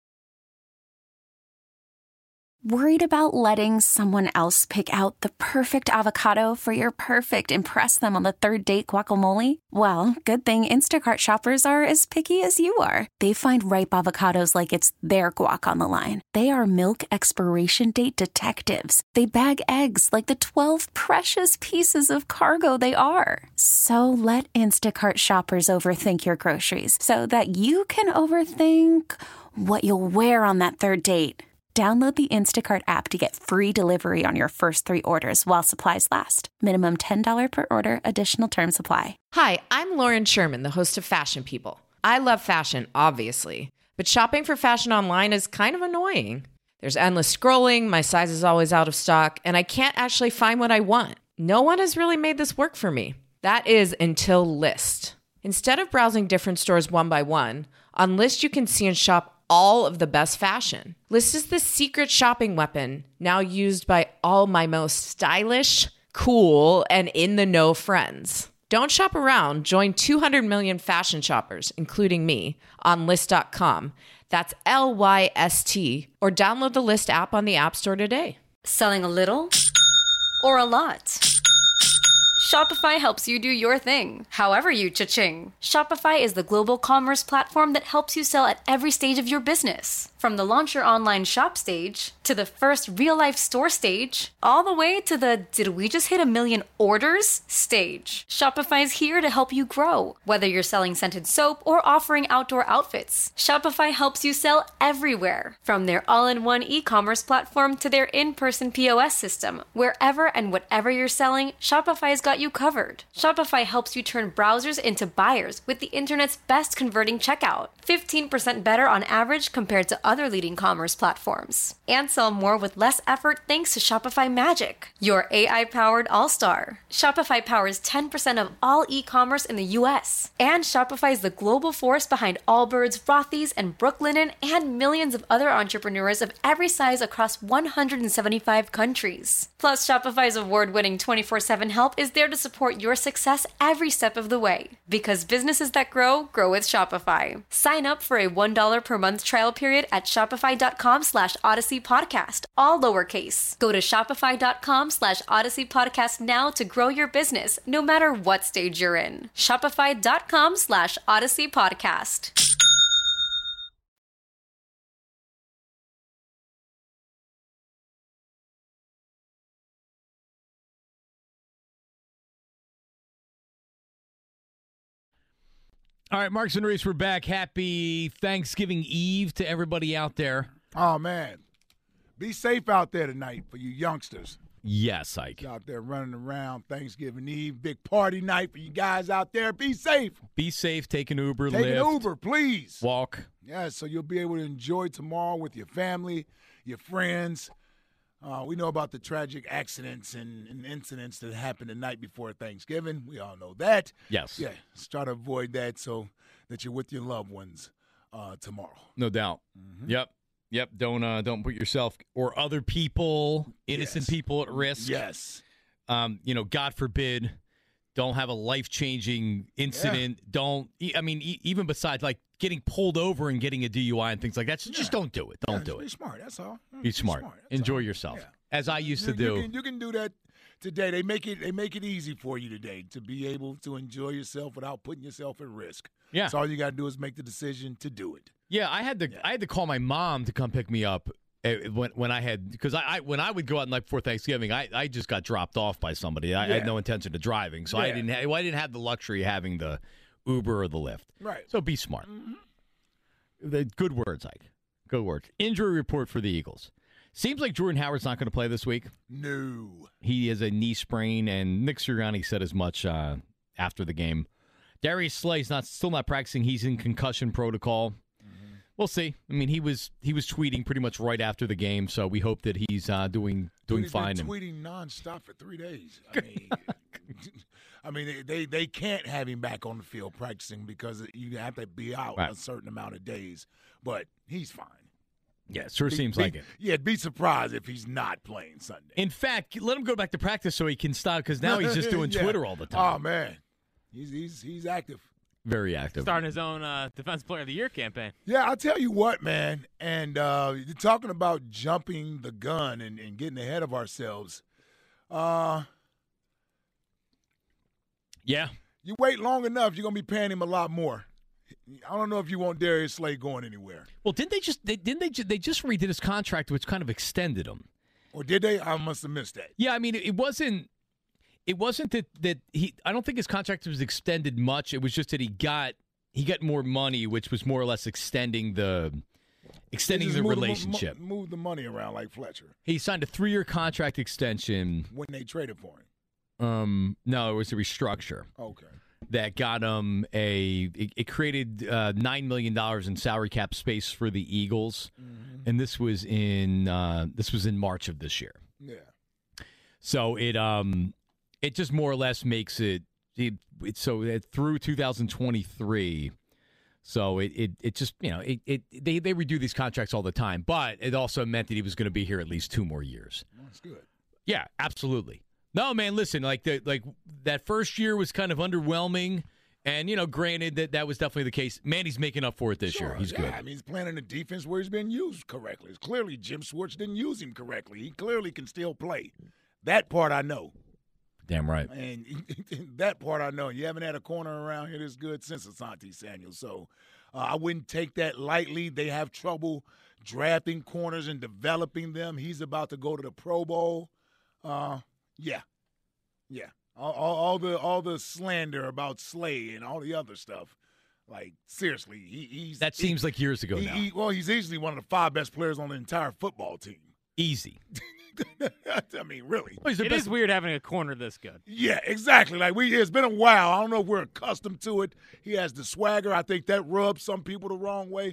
Speaker 1: Worried about letting someone else pick out the perfect avocado for your perfect impress them on the third date guacamole? Well, good thing Instacart shoppers are as picky as you are. They find ripe avocados like it's their guac on the line. They are milk expiration date detectives. They bag eggs like the twelve precious pieces of cargo they are. So let Instacart shoppers overthink your groceries so that you can overthink what you'll wear on that third date. Download the Instacart app to get free delivery on your first three orders while supplies last. Minimum ten dollars per order. Additional terms apply.
Speaker 2: Hi, I'm Lauren Sherman, the host of Fashion People. I love fashion, obviously, but shopping for fashion online is kind of annoying. There's endless scrolling, my size is always out of stock, and I can't actually find what I want. No one has really made this work for me. That is until Lyst. Instead of browsing different stores one by one, on Lyst you can see and shop all of the best fashion. Lyst is the secret shopping weapon now used by all my most stylish, cool, and in-the-know friends. Don't shop around. Join two hundred million fashion shoppers, including me, on Lyst dot com. That's L Y S T. Or download the Lyst app on the App Store today.
Speaker 11: Selling a little or a lot? Shopify helps you do your thing, however you cha-ching. Shopify is the global commerce platform that helps you sell at every stage of your business. From the launch your online shop stage, to the first real-life store stage, all the way to the did we just hit a million orders stage. Shopify's here to help you grow. Whether you're selling scented soap or offering outdoor outfits, Shopify helps you sell everywhere. From their all-in-one e-commerce platform to their in-person P O S system, wherever and whatever you're selling, Shopify's got you covered. Shopify helps you turn browsers into buyers with the internet's best converting checkout. fifteen percent better on average compared to other leading commerce platforms. And sell more with less effort thanks to Shopify Magic, your A I-powered all-star. Shopify powers ten percent of all e-commerce in the U S. And Shopify is the global force behind Allbirds, Rothy's, and Brooklinen, and millions of other entrepreneurs of every size across one hundred seventy-five countries. Plus, Shopify's award-winning twenty-four seven help is there to support your success every step of the way. Because businesses that grow, grow with Shopify. Sign up for a one dollar per month trial period at shopify.com slash Odyssey Podcast, all lowercase. Go to shopify.com slash Odyssey Podcast now to grow your business, no matter what stage you're in. Shopify.com slash Odyssey Podcast.
Speaker 3: All right, Marks and Reese, we're back. Happy Thanksgiving Eve to everybody out there.
Speaker 5: Oh, man. Be safe out there tonight for you youngsters.
Speaker 3: Yes, Ike.
Speaker 5: Out there running around Thanksgiving Eve. Big party night for you guys out there. Be safe.
Speaker 3: Be safe. Take an Uber,
Speaker 5: Take
Speaker 3: Lyft.
Speaker 5: an Uber, please.
Speaker 3: Walk.
Speaker 5: Yeah, so you'll be able to enjoy tomorrow with your family, your friends. Uh, we know about the tragic accidents and, and incidents that happened the night before Thanksgiving. We all know that.
Speaker 3: Yes.
Speaker 5: Yeah, let's try to avoid that so that you're with your loved ones uh, tomorrow.
Speaker 3: No doubt. Mm-hmm. Yep. Yep. Don't uh, don't put yourself or other people, innocent
Speaker 5: Yes.
Speaker 3: people, at risk.
Speaker 5: Yes.
Speaker 3: Um, you know, God forbid, don't have a life-changing incident. Yeah. Don't, I mean, e- even besides, like, getting pulled over and getting a D U I and things like that, so yeah. just don't do it. Don't
Speaker 5: yeah,
Speaker 3: do
Speaker 5: be
Speaker 3: it.
Speaker 5: Smart, that's all.
Speaker 3: Be,
Speaker 5: be
Speaker 3: smart.
Speaker 5: smart
Speaker 3: Enjoy
Speaker 5: all.
Speaker 3: yourself,
Speaker 5: yeah.
Speaker 3: as I used
Speaker 5: you,
Speaker 3: to do.
Speaker 5: You can, you can do that today. They make it. They make it easy for you today to be able to enjoy yourself without putting yourself at risk.
Speaker 3: Yeah.
Speaker 5: So all you got to do is make the decision to do it.
Speaker 3: Yeah, I had to. Yeah. I had to call my mom to come pick me up when when I had because I, I when I would go out the night before Thanksgiving, I, I just got dropped off by somebody. I,
Speaker 5: yeah.
Speaker 3: I had no intention of driving, so yeah. I didn't. Ha- I didn't have the luxury of having the Uber or the Lyft.
Speaker 5: Right.
Speaker 3: So be smart.
Speaker 5: Mm-hmm.
Speaker 3: The good words, Ike. Good words. Injury report for the Eagles. Seems like Jordan Howard's not going to play this week.
Speaker 5: No.
Speaker 3: He has a knee sprain, and Nick Sirianni said as much uh, after the game. Darius Slay's not still not practicing. He's in concussion protocol. Mm-hmm. We'll see. I mean, he was he was tweeting pretty much right after the game, so we hope that he's uh, doing doing
Speaker 5: Dude, he's
Speaker 3: fine.
Speaker 5: Been tweeting nonstop for three days. I mean, I mean, they they can't have him back on the field practicing because you have to be out right. a certain amount of days. But he's fine.
Speaker 3: Yeah, it sure
Speaker 5: be,
Speaker 3: seems
Speaker 5: be,
Speaker 3: like it.
Speaker 5: Yeah, be surprised if he's not playing Sunday.
Speaker 3: In fact, let him go back to practice so he can stop because now he's just doing
Speaker 5: yeah.
Speaker 3: Twitter all the time.
Speaker 5: Oh man, he's he's he's active.
Speaker 3: Very active.
Speaker 6: Starting his own uh, Defensive Player of the Year campaign.
Speaker 5: Yeah, I'll tell you what, man. And uh, you're talking about jumping the gun and, and getting ahead of ourselves. Uh,
Speaker 3: yeah.
Speaker 5: You wait long enough, you're going to be paying him a lot more. I don't know if you want Darius Slay going anywhere.
Speaker 3: Well, didn't they just they, didn't they they just redid his contract, which kind of extended him?
Speaker 5: Or did they? I must have missed that.
Speaker 3: Yeah, I mean, it wasn't. It wasn't that, that he – I don't think his contract was extended much. It was just that he got he got more money, which was more or less extending the extending the relationship.
Speaker 5: The, move the money around like Fletcher.
Speaker 3: He signed a three-year contract extension.
Speaker 5: When they traded for him?
Speaker 3: Um, no, it was a restructure.
Speaker 5: Okay.
Speaker 3: That got him a – it created uh, nine million dollars in salary cap space for the Eagles, mm-hmm. and this was in uh, this was in March of this year.
Speaker 5: Yeah.
Speaker 3: So it um – it just more or less makes it, it, it so it, through two thousand twenty-three. So it, it, it just, you know, it, it they, they redo these contracts all the time, but it also meant that he was going to be here at least two more years.
Speaker 5: That's good.
Speaker 3: Yeah, absolutely. No, man, listen, like the, like that first year was kind of underwhelming. And, you know, granted that that was definitely the case. Man, he's making up for it this
Speaker 5: sure,
Speaker 3: year. He's
Speaker 5: yeah,
Speaker 3: good.
Speaker 5: I mean, he's playing in a defense where he's been used correctly. It's clearly Jim Schwartz didn't use him correctly. He clearly can still play. That part I know.
Speaker 3: Damn right.
Speaker 5: And that part I know. You haven't had a corner around here this good since Asante Samuel. So uh, I wouldn't take that lightly. They have trouble drafting corners and developing them. He's about to go to the Pro Bowl. Uh, yeah. Yeah. All, all, all the all the slander about Slay and all the other stuff. Like, seriously, he, he's –
Speaker 3: That seems
Speaker 5: he,
Speaker 3: like years ago
Speaker 5: he,
Speaker 3: now.
Speaker 5: He, well, he's easily one of the five best players on the entire football team.
Speaker 3: Easy.
Speaker 5: I mean, really.
Speaker 6: Well, it is weird having a corner this good.
Speaker 5: Yeah, exactly. Like we, it's been a while. I don't know if we're accustomed to it. He has the swagger. I think that rubs some people the wrong way.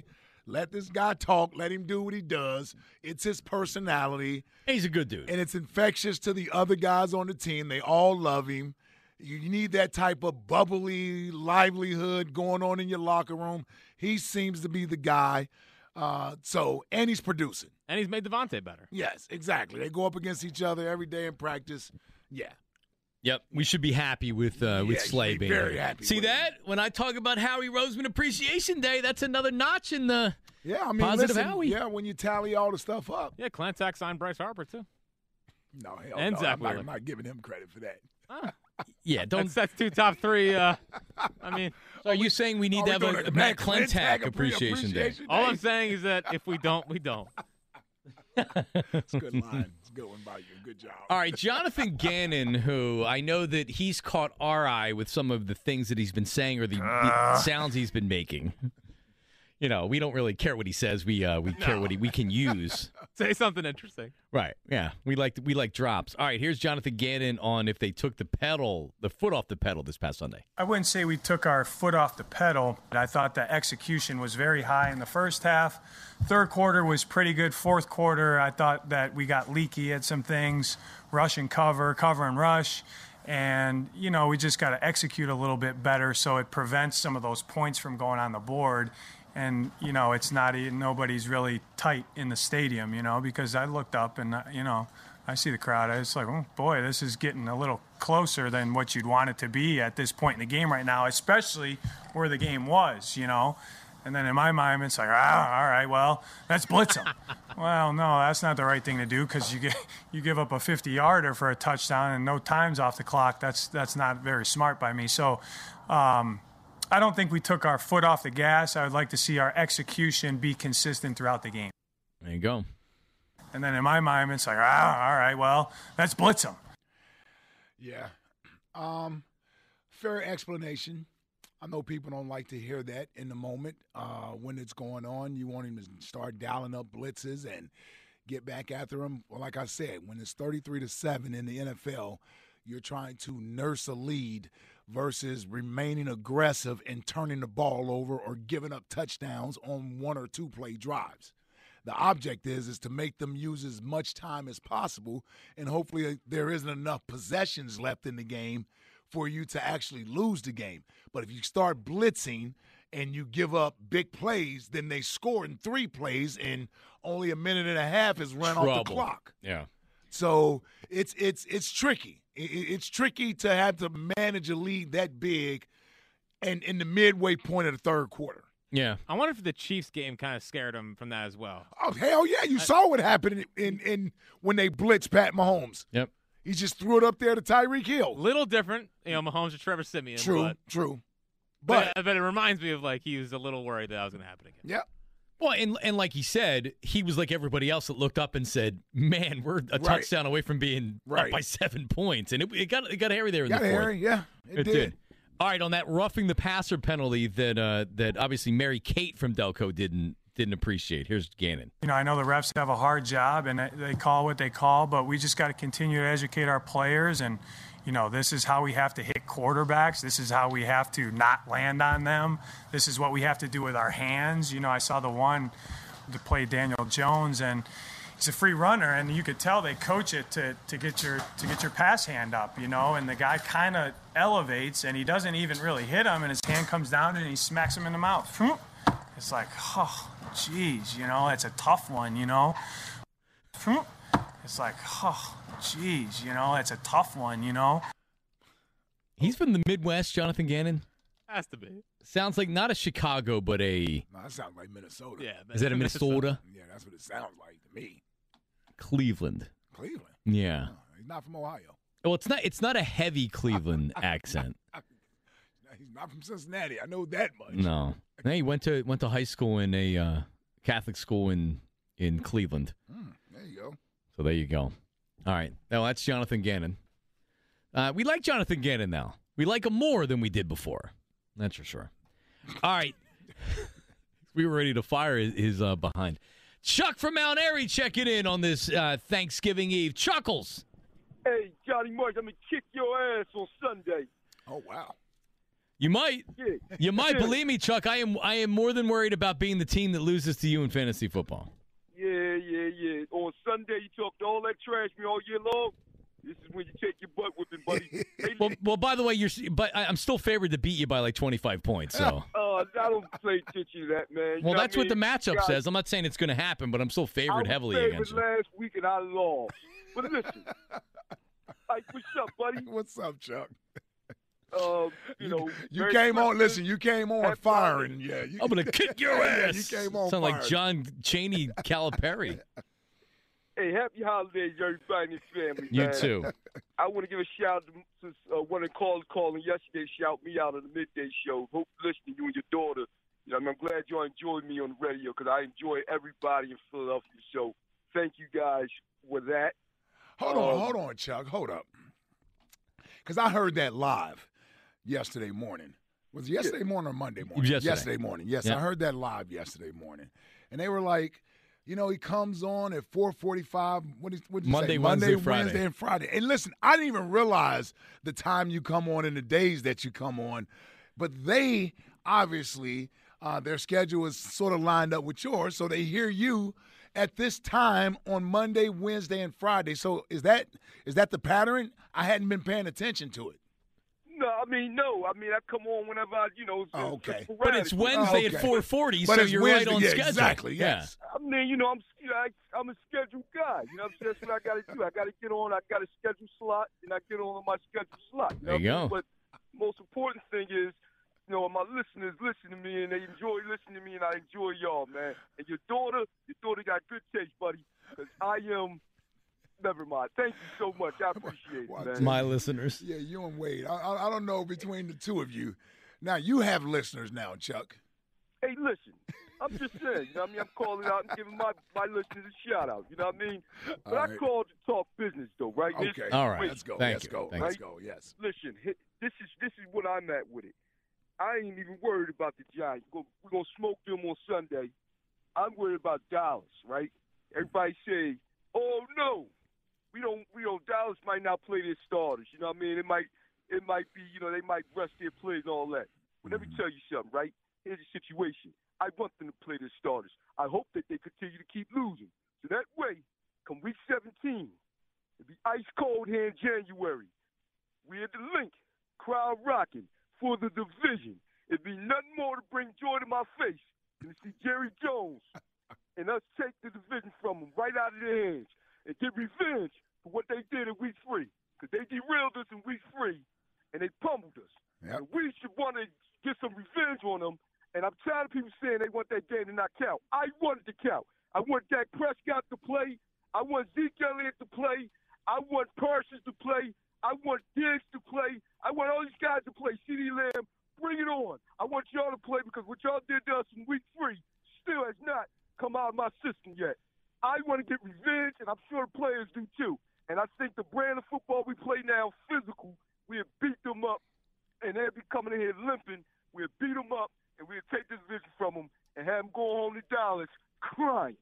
Speaker 5: Let this guy talk. Let him do what he does. It's his personality.
Speaker 3: He's a good dude.
Speaker 5: And it's infectious to the other guys on the team. They all love him. You need that type of bubbly livelihood going on in your locker room. He seems to be the guy. Uh, so, and he's producing.
Speaker 6: And he's made Devontae better.
Speaker 5: Yes, exactly. They go up against each other every day in practice. Yeah.
Speaker 3: Yep, we should be happy with uh, with
Speaker 5: Yeah,
Speaker 3: Slay
Speaker 5: you should be
Speaker 3: being
Speaker 5: very
Speaker 3: here.
Speaker 5: happy
Speaker 3: See
Speaker 5: with
Speaker 3: that? When I talk about Howie Roseman Appreciation Day, that's another notch in the
Speaker 5: Yeah, I mean,
Speaker 3: positive
Speaker 5: listen,
Speaker 3: Howie.
Speaker 5: yeah, when you tally all the stuff up.
Speaker 6: Yeah, Clantac signed Bryce Harper, too.
Speaker 5: No, hell
Speaker 6: And
Speaker 5: no.
Speaker 6: Zach
Speaker 5: I'm not,
Speaker 6: Wheeler.
Speaker 5: I'm not giving him credit for that.
Speaker 6: Ah.
Speaker 3: Yeah, don't.
Speaker 6: That's, that's two top three. Uh, I mean,
Speaker 3: So are you saying we need
Speaker 5: Are
Speaker 3: to
Speaker 5: we
Speaker 3: have
Speaker 5: doing
Speaker 3: a,
Speaker 5: a
Speaker 3: Matt
Speaker 5: Matt Clantac
Speaker 3: Clantac
Speaker 5: appre-
Speaker 3: Appreciation Day?
Speaker 5: appreciation
Speaker 6: all
Speaker 5: day?
Speaker 6: I'm saying is that if we don't, we don't.
Speaker 5: It's a good line. It's a good one by you. Good job.
Speaker 3: All right, Jonathan Gannon, who I know that he's caught our eye with some of the things that he's been saying or the, the sounds he's been making. You know, we don't really care what he says. We uh, we care what he, we can use.
Speaker 6: Say something interesting.
Speaker 3: Right. Yeah. We like we like drops. All right. Here's Jonathan Gannon on if they took the pedal, the foot off the pedal this past Sunday.
Speaker 10: I wouldn't say we took our foot off the pedal. I thought the execution was very high in the first half. Third quarter was pretty good. Fourth quarter, I thought that we got leaky at some things, rush and cover, cover and rush. And, you know, we just got to execute a little bit better so it prevents some of those points from going on the board. And, you know, it's not, nobody's really tight in the stadium, you know, because I looked up and, you know, I see the crowd. I was like, oh, boy, this is getting a little closer than what you'd want it to be at this point in the game right now, especially where the game was, you know. And then in my mind, it's like, ah, all right, well, let's blitz them. Well, no, that's not the right thing to do because you get you give up a fifty-yarder for a touchdown and no time's off the clock. That's that's not very smart by me. So um, I don't think we took our foot off the gas. I would like to see our execution be consistent throughout the game.
Speaker 3: There you go.
Speaker 10: And then in my mind, it's like, ah, all right, well, let's blitz them.
Speaker 5: Yeah. Um, fair explanation. I know people don't like to hear that in the moment uh, when it's going on. You want him to start dialing up blitzes and get back after him. Well, like I said, when it's thirty-three to seven in the N F L, you're trying to nurse a lead versus remaining aggressive and turning the ball over or giving up touchdowns on one or two play drives. The object is is to make them use as much time as possible, and hopefully there isn't enough possessions left in the game for you to actually lose the game. But if you start blitzing and you give up big plays, then they score in three plays and only a minute and a half is run
Speaker 3: Trouble.
Speaker 5: off the clock.
Speaker 3: Yeah.
Speaker 5: So it's it's it's tricky. It's tricky to have to manage a lead that big and in the midway point of the third quarter.
Speaker 3: Yeah.
Speaker 6: I wonder if the Chiefs game kind of scared him from that as well.
Speaker 5: Oh, hell yeah. You I, saw what happened in, in, in when they blitzed Pat Mahomes.
Speaker 3: Yep.
Speaker 5: He just threw it up there to Tyreek Hill.
Speaker 6: Little different, you know, Mahomes or Trevor Siemian.
Speaker 5: True,
Speaker 6: but,
Speaker 5: true. But,
Speaker 6: but but it reminds me of like he was a little worried that that was going to happen again.
Speaker 5: Yep.
Speaker 3: Well, and and like he said, he was like everybody else that looked up and said, "Man, we're a right. touchdown away from being
Speaker 5: right.
Speaker 3: up by seven points," and it, it got it got hairy there in
Speaker 5: got
Speaker 3: the fourth.
Speaker 5: Hairy, yeah, it,
Speaker 3: it
Speaker 5: did.
Speaker 3: did. All right, on that roughing the passer penalty that uh, that obviously Mary Kate from Delco didn't didn't appreciate. Here's Gannon.
Speaker 10: You know, I know the refs have a hard job and they call what they call, but we just got to continue to educate our players. And, you know, this is how we have to hit quarterbacks. This is how we have to not land on them. This is what we have to do with our hands. You know, I saw the one to play Daniel Jones, and he's a free runner, and you could tell they coach it to, to get your to get your pass hand up, you know, and the guy kind of elevates, and he doesn't even really hit him, and his hand comes down and he smacks him in the mouth. It's like, oh, geez, you know, it's a tough one, you know. It's like, oh, geez, you know, it's a tough one, you know.
Speaker 3: He's from the Midwest, Jonathan Gannon.
Speaker 6: Has to be.
Speaker 3: Sounds like not a Chicago, but a.
Speaker 5: No, that sounds like Minnesota.
Speaker 6: Yeah.
Speaker 3: Is that a Minnesota?
Speaker 5: Yeah, that's what it sounds like to me.
Speaker 3: Cleveland.
Speaker 5: Cleveland.
Speaker 3: Yeah.
Speaker 5: No, he's not from Ohio.
Speaker 3: Well, it's not. It's not a heavy Cleveland accent.
Speaker 5: He's not from Cincinnati. I know that much.
Speaker 3: No. No, he went to went to high school in a uh, Catholic school in in Cleveland.
Speaker 5: Mm, there you go.
Speaker 3: So there you go. All right. Now that's Jonathan Gannon. Uh, we like Jonathan Gannon now. We like him more than we did before. That's for sure. All right. We were ready to fire his, his uh, behind. Chuck from Mount Airy checking in on this uh, Thanksgiving Eve. Chuckles.
Speaker 9: Hey, Johnny Marks, I'm going to kick your ass on Sunday.
Speaker 5: Oh, wow.
Speaker 3: You might.
Speaker 9: Yeah.
Speaker 3: You might believe me, Chuck. I am I am more than worried about being the team that loses to you in fantasy football.
Speaker 9: Yeah, yeah, yeah. On Sunday, you talked all that trash me all year long. This is when you take your butt whipping, buddy. Hey,
Speaker 3: well, well, by the way, you're but I- I'm still favored to beat you by like twenty-five points. So.
Speaker 9: Uh, I don't play attention to that, man. You
Speaker 3: well,
Speaker 9: know
Speaker 3: that's
Speaker 9: what,
Speaker 3: what
Speaker 9: I mean?
Speaker 3: the matchup
Speaker 9: God,
Speaker 3: says. I'm not saying it's going to happen, but I'm still favored
Speaker 9: I
Speaker 3: heavily
Speaker 9: was
Speaker 3: against you.
Speaker 9: favored last week, and I lost. But listen, like, what's up, buddy?
Speaker 5: What's up, Chuck?
Speaker 9: Uh, you know,
Speaker 5: You
Speaker 9: Merry
Speaker 5: came on.
Speaker 9: Christmas.
Speaker 5: Listen, you came on
Speaker 9: Happy
Speaker 5: firing. Yeah, you,
Speaker 3: I'm going to kick your
Speaker 5: yeah,
Speaker 3: ass.
Speaker 5: you came on
Speaker 3: Sound
Speaker 5: firing.
Speaker 3: like John Chaney Calipari.
Speaker 9: Hey, happy holidays, everybody and your family,
Speaker 3: You
Speaker 9: man.
Speaker 3: too.
Speaker 9: I want to give a shout out to uh, one of the callers calling yesterday. Shout me out on the midday show. Hope listening, you and your daughter. You know, I mean, I'm glad y'all enjoyed me on the radio because I enjoy everybody in Philadelphia. So thank you guys for that.
Speaker 5: Hold
Speaker 9: um,
Speaker 5: on, hold on, Chuck. Hold up. Because I heard that live yesterday morning. Was it yesterday
Speaker 9: Yeah.
Speaker 5: morning or Monday morning?
Speaker 3: Yesterday.
Speaker 5: morning. Yes,
Speaker 3: Yeah.
Speaker 5: I heard that live yesterday morning. And they were like, you know, he comes on at four forty-five. What did what did you
Speaker 3: Monday,
Speaker 5: say?
Speaker 3: Wednesday,
Speaker 5: Monday,
Speaker 3: Friday.
Speaker 5: Wednesday, and Friday. And listen, I didn't even realize the time you come on and the days that you come on. But they obviously, uh, their schedule is sort of lined up with yours, so they hear you at this time on Monday, Wednesday, and Friday. So is that is that the pattern? I hadn't been paying attention to it.
Speaker 9: No, I mean, no. I mean, I come on whenever I, you know. It's,
Speaker 5: Oh,
Speaker 9: it's
Speaker 5: okay.
Speaker 9: sporadic.
Speaker 3: But it's Wednesday
Speaker 5: Oh, okay.
Speaker 3: at four forty,
Speaker 5: But
Speaker 3: so
Speaker 5: it's
Speaker 3: you're
Speaker 5: Wednesday,
Speaker 3: right on
Speaker 5: yeah,
Speaker 3: schedule.
Speaker 5: exactly, yes.
Speaker 9: I mean, you know, I'm you know, I, I'm a scheduled guy. You know what I'm saying? That's what I got to do. I got to get on. I got a schedule slot, and I get on my schedule slot. You know
Speaker 3: There you
Speaker 9: what I mean?
Speaker 3: go.
Speaker 9: But most important thing is, you know, my listeners listen to me, and they enjoy listening to me, and I enjoy y'all, man. And your daughter, your daughter got good taste, buddy, because I am. Never mind. Thank you so much. I appreciate it, man.
Speaker 3: My listeners.
Speaker 5: Yeah, you and Wade. I, I, I don't know between the two of you. Now, you have listeners now, Chuck.
Speaker 9: Hey, listen. I'm just saying, you know what I mean? I'm calling out and giving my, my listeners a shout out, you know what I mean? But
Speaker 5: All
Speaker 9: I
Speaker 5: right.
Speaker 9: called to talk business, though, right?
Speaker 5: Okay.
Speaker 9: This-
Speaker 3: All right.
Speaker 9: wait,
Speaker 5: Let's go.
Speaker 3: Thank
Speaker 5: Let's
Speaker 3: you.
Speaker 5: go.
Speaker 3: Thank
Speaker 5: Let's
Speaker 9: you.
Speaker 5: go. Yes.
Speaker 9: Listen, hi- this is this is what I'm at with it. I ain't even worried about the Giants. We're going to smoke them on Sunday. I'm worried about Dallas, right? Everybody say, oh, no. We don't, we don't, Dallas might not play their starters. You know what I mean? It might, it might be, you know, they might rest their players and all that. But let me tell you something, right? Here's the situation. I want them to play their starters. I hope that they continue to keep losing. So that way, come week seventeen, it'll be ice cold here in January. We're at the link, crowd rocking for the division. It'd be nothing more to bring joy to my face than to see Jerry Jones and us take the division from them right out of their hands and get revenge for what they did in week three. Because they derailed us in week three, and they pummeled us.
Speaker 5: Yep.
Speaker 9: And we should want to get some revenge on them. And I'm tired of people saying they want that game to not count. I want it to count. I want Dak Prescott to play. I want Zeke Elliott to play. I want Parsons to play. I want Diggs to play. I want all these guys to play. CeeDee Lamb, bring it on. I want y'all to play because what y'all did to us in week three still has not come out of my system yet. I want to get revenge, and I'm sure the players do too. And I think the brand of football we play now, physical, we'll beat them up, and they'll be coming in here limping. We'll beat them up, and we'll take this vision from them and have them go home to Dallas crying.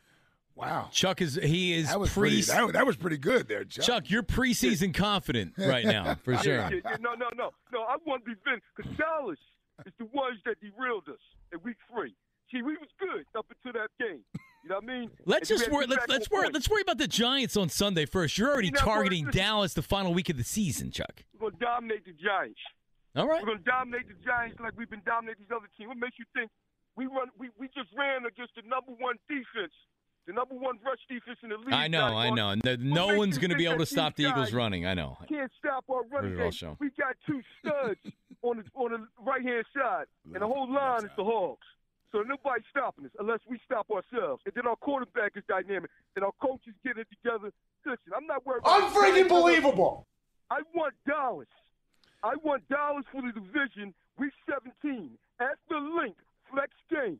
Speaker 5: Wow.
Speaker 3: Chuck is he is
Speaker 5: That was,
Speaker 3: pre
Speaker 5: pretty, that, was- that was pretty good there, Chuck.
Speaker 3: Chuck, you're preseason confident right now, for sure.
Speaker 9: Yeah, yeah, yeah. No, no, no. No, I want to be Vince because Dallas is the ones that derailed us in week three. See, we was good up until that game. You know what I mean?
Speaker 3: Let's
Speaker 9: And
Speaker 3: just
Speaker 9: we
Speaker 3: worry.
Speaker 9: had to
Speaker 3: Let's
Speaker 9: get
Speaker 3: let's
Speaker 9: back on
Speaker 3: worry.
Speaker 9: point.
Speaker 3: Let's worry about the Giants on Sunday first. You're already
Speaker 9: You're not worried.
Speaker 3: targeting
Speaker 9: Listen.
Speaker 3: Dallas the final week of the season, Chuck.
Speaker 9: We're going to dominate the Giants.
Speaker 3: All right.
Speaker 9: We're going to dominate the Giants like we've been dominating these other teams. What makes you think we run? We, we just ran against the number one defense, the number one rush defense in the league.
Speaker 3: I know, I know. And the- no
Speaker 9: makes
Speaker 3: one's
Speaker 9: you
Speaker 3: going to
Speaker 9: think
Speaker 3: be able
Speaker 9: that
Speaker 3: to stop the
Speaker 9: these
Speaker 3: Eagles
Speaker 9: guys
Speaker 3: running. I know.
Speaker 9: Can't stop our running
Speaker 3: Heard it all
Speaker 9: game.
Speaker 3: show.
Speaker 9: We got two studs on the on the right hand side, and the whole line is the Hogs. So nobody's stopping us unless we stop ourselves. And then our quarterback is dynamic. And our coaches get it together. Listen, I'm not worried about
Speaker 12: Unfreaking believable.
Speaker 9: I want Dallas. I want Dallas for the division week seventeen at the link flex game.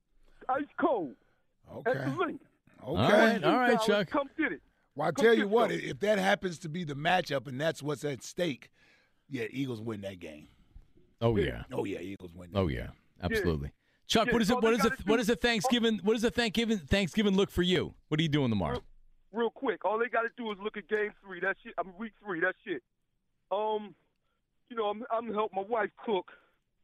Speaker 9: Ice cold.
Speaker 5: Okay.
Speaker 9: At the link.
Speaker 5: Okay.
Speaker 3: All right, all right,
Speaker 9: Dallas,
Speaker 3: Chuck.
Speaker 9: Come get it.
Speaker 5: Well, I
Speaker 9: Come
Speaker 5: tell
Speaker 9: get
Speaker 5: you what,
Speaker 9: some.
Speaker 5: if that happens to be the matchup and that's what's at stake, yeah, Eagles win that game.
Speaker 3: Oh yeah.
Speaker 5: Oh yeah, Eagles win. That
Speaker 3: Oh yeah. Absolutely. Chuck,
Speaker 9: Yeah,
Speaker 3: what is it?
Speaker 9: all
Speaker 3: What
Speaker 9: they
Speaker 3: is it?
Speaker 9: gotta
Speaker 3: What
Speaker 9: do-
Speaker 3: is a Thanksgiving? What is a Thanksgiving Thanksgiving look for you? What are you doing tomorrow?
Speaker 9: Real, real quick, all they got to do is look at game three. That's it. I mean, week three. That's it. Um, you know, I'm I'm helping my wife cook.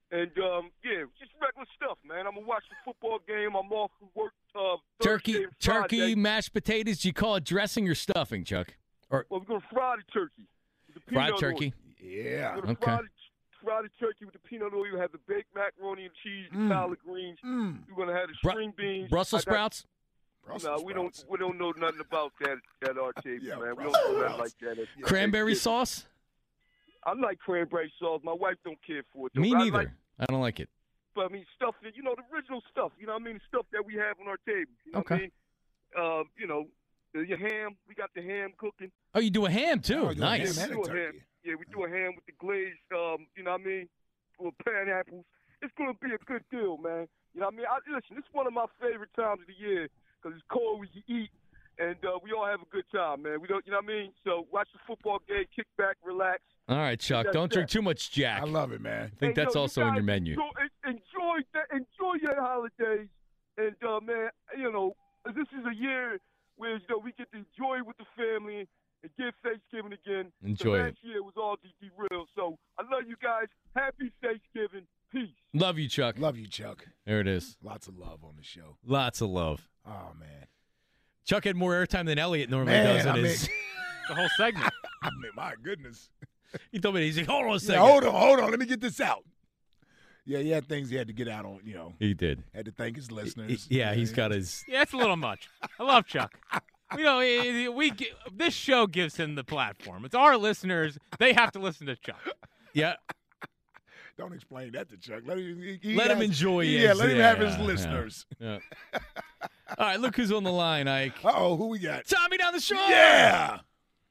Speaker 9: And, um, yeah, just regular stuff, man. I'm going to watch the football game. I'm off from work uh,
Speaker 3: Turkey,
Speaker 9: Thursday and
Speaker 3: turkey,
Speaker 9: Friday.
Speaker 3: mashed potatoes. Do you call it dressing or stuffing, Chuck? Or
Speaker 9: Well, we're going to fry the turkey. with the
Speaker 3: fried
Speaker 9: peanut
Speaker 3: turkey?
Speaker 9: oil.
Speaker 5: Yeah.
Speaker 9: We're gonna
Speaker 3: Okay.
Speaker 9: fry the, fry the turkey with the peanut oil. You have the baked macaroni and cheese, the
Speaker 5: Mm.
Speaker 9: collard greens.
Speaker 5: Mm.
Speaker 9: You're going to have the
Speaker 3: Bru-
Speaker 9: string beans.
Speaker 3: Brussels
Speaker 9: I got-
Speaker 3: sprouts?
Speaker 5: Brussels
Speaker 9: No, we don't.
Speaker 5: sprouts.
Speaker 9: We don't know nothing about that at our table,
Speaker 5: Yeah,
Speaker 9: man. We don't
Speaker 5: Brussels
Speaker 9: know nothing like
Speaker 5: sprouts.
Speaker 9: that.
Speaker 5: Yeah.
Speaker 3: Cranberry
Speaker 9: Yeah.
Speaker 3: sauce?
Speaker 9: I like cranberry sauce. My wife don't care for it. Though.
Speaker 3: Me
Speaker 9: I
Speaker 3: neither.
Speaker 9: Like,
Speaker 3: I don't like it.
Speaker 9: but I mean, stuff that you know, the original stuff. You know what I mean? The stuff that we have on our table. You know what I
Speaker 3: Okay.
Speaker 9: mean? Uh, you know, the, your ham. We got the ham cooking.
Speaker 3: Oh, you do a ham, too.
Speaker 5: Oh, you do a
Speaker 3: Nice.
Speaker 5: ham
Speaker 9: we
Speaker 5: and
Speaker 9: do
Speaker 5: a
Speaker 9: a ham.
Speaker 5: turkey.
Speaker 9: Yeah, we do a ham with the glazed. Um, you know what I mean? With pineapples. It's gonna be a good deal, man. You know what I mean? I, listen, it's one of my favorite times of the year because it's cold. We can eat. And uh, we all have a good time, man. We don't, you know what I mean? So watch the football game, kick back, relax.
Speaker 3: All right, Chuck.
Speaker 9: That's
Speaker 3: Don't drink
Speaker 9: that.
Speaker 3: too much Jack.
Speaker 5: I love it, man.
Speaker 3: I think
Speaker 9: Hey,
Speaker 3: that's
Speaker 9: yo, you
Speaker 3: also in your
Speaker 9: guys
Speaker 3: menu.
Speaker 9: Enjoy, enjoy, that, enjoy your holidays, and uh, man, you know, this is a year where you know we get to enjoy with the family and get Thanksgiving again.
Speaker 3: Enjoy
Speaker 9: the
Speaker 3: it.
Speaker 9: last year was all derailed, so I love you guys. Happy Thanksgiving. Peace.
Speaker 3: Love you, Chuck.
Speaker 5: Love you, Chuck.
Speaker 3: There it is.
Speaker 5: Lots of love on the show.
Speaker 3: Lots of love.
Speaker 5: Oh, man.
Speaker 3: Chuck had more airtime than Elliot normally
Speaker 5: Man,
Speaker 3: does in
Speaker 5: I
Speaker 3: his.
Speaker 5: mean-
Speaker 6: The whole segment.
Speaker 5: I mean, my goodness.
Speaker 3: He told me, he's like, hold on a
Speaker 5: Yeah,
Speaker 3: second.
Speaker 5: hold on, hold on. Let me get this out. Yeah, he had things he had to get out on, you know.
Speaker 3: He did.
Speaker 5: Had to thank his listeners.
Speaker 3: Yeah, he's got his.
Speaker 6: Yeah, it's a little much. I love Chuck. You know, we, we gi- this show gives him the platform. It's our listeners. They have to listen to Chuck.
Speaker 3: Yeah.
Speaker 5: Don't explain that to Chuck. Let him, he, he
Speaker 3: Let him
Speaker 5: has-
Speaker 3: enjoy it.
Speaker 5: Yeah, let him have his
Speaker 3: Yeah,
Speaker 5: listeners.
Speaker 3: Yeah. All right, look who's on the line, Ike.
Speaker 5: Uh-oh, who we got?
Speaker 3: Tommy down the shore.
Speaker 5: Yeah.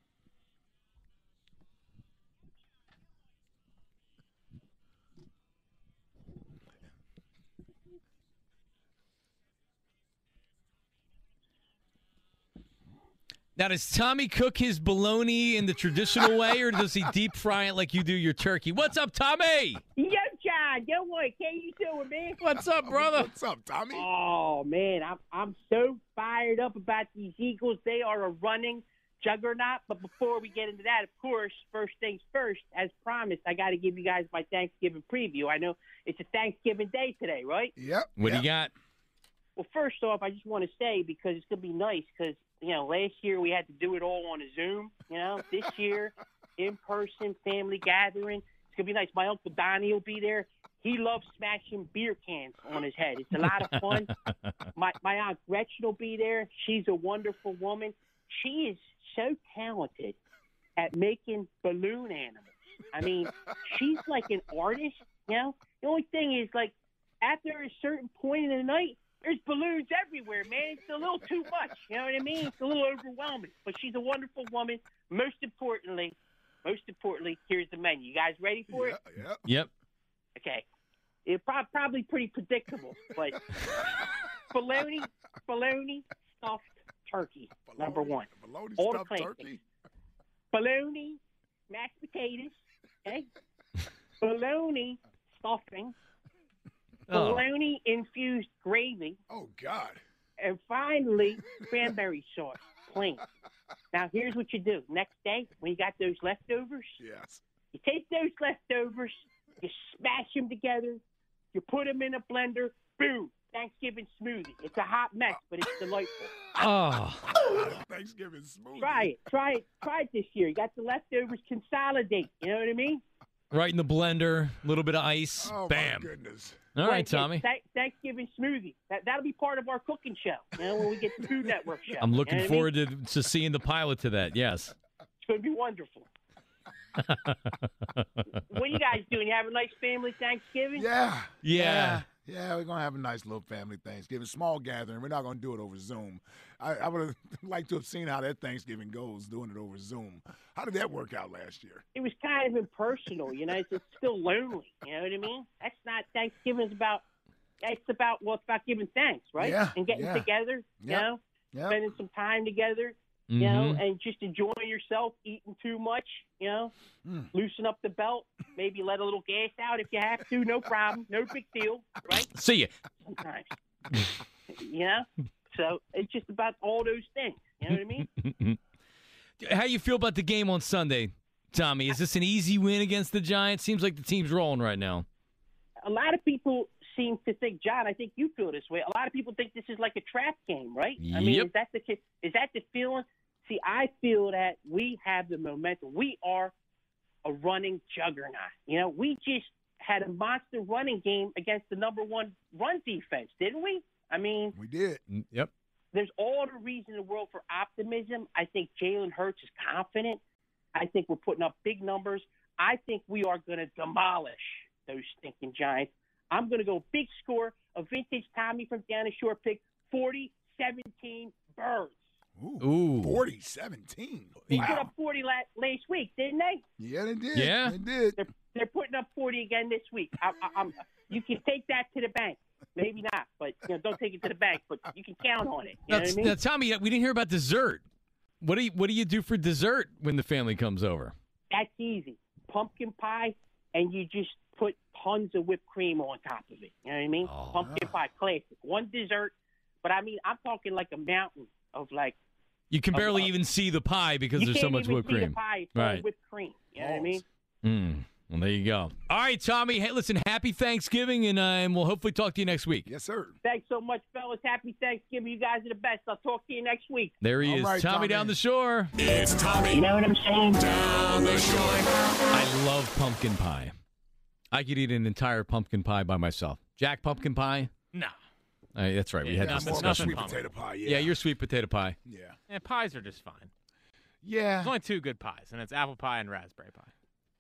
Speaker 3: Now, does Tommy cook his bologna in the traditional way, or does he deep fry it like you do your turkey? What's up, Tommy?
Speaker 12: Yo, John, yo, what? How you doing, man?
Speaker 3: What's up, brother?
Speaker 5: What's up, Tommy?
Speaker 12: Oh man, I'm I'm so fired up about these Eagles. They are a running juggernaut. But before we get into that, of course, first things first. As promised, I got to give you guys my Thanksgiving preview. I know it's a Thanksgiving day today, right?
Speaker 5: Yep.
Speaker 3: What
Speaker 5: yep.
Speaker 3: do you got?
Speaker 12: Well, first off, I just want to say because it's gonna be nice because you know last year we had to do it all on a Zoom. You know, this year in person family gathering. It's gonna be nice. My uncle Donnie will be there. He loves smashing beer cans on his head. It's a lot of fun. my my aunt Gretchen will be there. She's a wonderful woman. She is so talented at making balloon animals. I mean, she's like an artist. You know, the only thing is like after a certain point in the night. There's balloons everywhere, man. It's a little too much. You know what I mean? It's a little overwhelming. But she's a wonderful woman. Most importantly, most importantly, here's the menu. You guys ready for it?
Speaker 5: Yeah, yeah.
Speaker 3: Yep.
Speaker 12: Okay. It's pro- probably pretty predictable, but bologna, bologna stuffed turkey, number one.
Speaker 5: Bologna
Speaker 12: All the
Speaker 5: stuffed
Speaker 12: classics.
Speaker 5: turkey.
Speaker 12: Bologna, mashed potatoes, okay? Bologna stuffing,
Speaker 3: Oh.
Speaker 12: bologna infused gravy,
Speaker 5: Oh, God.
Speaker 12: and finally, cranberry sauce, plain. Now, here's what you do. Next day, when you got those leftovers,
Speaker 5: Yes.
Speaker 12: you take those leftovers, you smash them together, you put them in a blender, boom, Thanksgiving smoothie. It's a hot mess, but it's delightful.
Speaker 3: Oh.
Speaker 5: Thanksgiving smoothie.
Speaker 12: Try it. Try it. Try it this year. You got the leftovers, consolidate. You know what I mean?
Speaker 3: Right in the blender, a little bit of ice.
Speaker 5: Oh,
Speaker 3: Bam.
Speaker 5: my goodness.
Speaker 3: All
Speaker 12: Well,
Speaker 3: right,
Speaker 12: it's
Speaker 3: Tommy.
Speaker 12: Th- Thanksgiving smoothie. That, that'll be part of our cooking show, you know, when we get the Food Network show.
Speaker 3: I'm looking
Speaker 12: You know what I
Speaker 3: forward to, to seeing the pilot to that. Yes.
Speaker 12: mean? It's going to be wonderful. What are you guys doing? You have a nice family Thanksgiving?
Speaker 5: Yeah.
Speaker 3: Yeah.
Speaker 5: Yeah, we're going to have a nice little family Thanksgiving. Small gathering. We're not going to do it over Zoom. I, I would have liked to have seen how that Thanksgiving goes, doing it over Zoom. How did that work out last year?
Speaker 12: It was kind of impersonal, you know. It's, it's still lonely, you know what I mean? That's not Thanksgiving's about. It's about well, it's about giving thanks, right?
Speaker 5: Yeah,
Speaker 12: and getting
Speaker 5: yeah.
Speaker 12: together, you
Speaker 5: Yep,
Speaker 12: know,
Speaker 5: yep.
Speaker 12: spending some time together, you know,
Speaker 3: Mhm.
Speaker 12: and just enjoying yourself, eating too much, you know,
Speaker 5: Mm.
Speaker 12: loosen up the belt, maybe let a little gas out if you have to, no problem, no big deal, right?
Speaker 3: See you.
Speaker 12: Sometimes, you know. So it's just about all those things, you know what I mean?
Speaker 3: How you feel about the game on Sunday, Tommy? Is this an easy win against the Giants? Seems like the team's rolling right now.
Speaker 12: a lot of people seem to think, John, I think you feel this way. A lot of people think this is like a trap game, right? I mean,
Speaker 3: Yep.
Speaker 12: is that the is that the feeling? See, I feel that we have the momentum. We are a running juggernaut. You know, we just had a monster running game against the number one run defense, didn't we? I mean,
Speaker 5: we did.
Speaker 3: Yep.
Speaker 12: There's all the reason in the world for optimism. I think Jalen Hurts is confident. I think we're putting up big numbers. I think we are going to demolish those stinking Giants. I'm going to go big score, a vintage Tommy from down the shore pick, forty seventeen Birds.
Speaker 5: Ooh,
Speaker 3: Ooh.
Speaker 5: forty seventeen.
Speaker 12: They
Speaker 5: Wow.
Speaker 12: put up forty la- last week, didn't they?
Speaker 5: Yeah, they did.
Speaker 3: Yeah.
Speaker 5: They did.
Speaker 12: They're, they're putting up forty again this week. I, I, I'm, you can take that to the bank. Maybe not, but you know, don't take it to the bank. But you can count on it. You
Speaker 3: Now,
Speaker 12: know what I mean?
Speaker 3: now, Tommy, we didn't hear about dessert. What do you What do you do for dessert when the family comes over?
Speaker 12: That's easy. Pumpkin pie, and you just put tons of whipped cream on top of it. You know what I mean?
Speaker 3: Oh.
Speaker 12: Pumpkin pie, classic. One dessert, but I mean, I'm talking like a mountain of like.
Speaker 3: You can barely
Speaker 12: Uh,
Speaker 3: even see the pie because
Speaker 12: you
Speaker 3: there's so
Speaker 12: can't
Speaker 3: much
Speaker 12: even
Speaker 3: whipped
Speaker 12: see
Speaker 3: cream.
Speaker 12: The pie, it's all
Speaker 3: Right.
Speaker 12: whipped cream. You know what I mean?
Speaker 3: Mm. Well, there you go. All right, Tommy. Hey, listen, happy Thanksgiving, and, uh, and we'll hopefully talk to you next week.
Speaker 5: Yes, sir.
Speaker 12: Thanks so much, fellas. Happy Thanksgiving. You guys are the best. I'll talk to you next week.
Speaker 3: There he
Speaker 5: All
Speaker 3: is,
Speaker 5: right,
Speaker 3: Tommy,
Speaker 5: Tommy.
Speaker 3: down the shore.
Speaker 13: It's Tommy
Speaker 12: You know what I'm saying?
Speaker 13: down the shore.
Speaker 3: I love pumpkin pie. I could eat an entire pumpkin pie by myself. Jack, pumpkin pie?
Speaker 6: No.
Speaker 3: Uh, that's right. We
Speaker 6: Yeah,
Speaker 3: had
Speaker 5: Yeah,
Speaker 3: this
Speaker 5: I'm more of a
Speaker 6: nothing
Speaker 3: discussion.
Speaker 5: sweet
Speaker 6: pumpkin.
Speaker 5: potato pie. Yeah.
Speaker 3: Yeah, you're sweet potato pie.
Speaker 5: Yeah.
Speaker 6: And pies are just fine.
Speaker 5: Yeah.
Speaker 6: There's only two good pies, and it's apple pie and raspberry pie.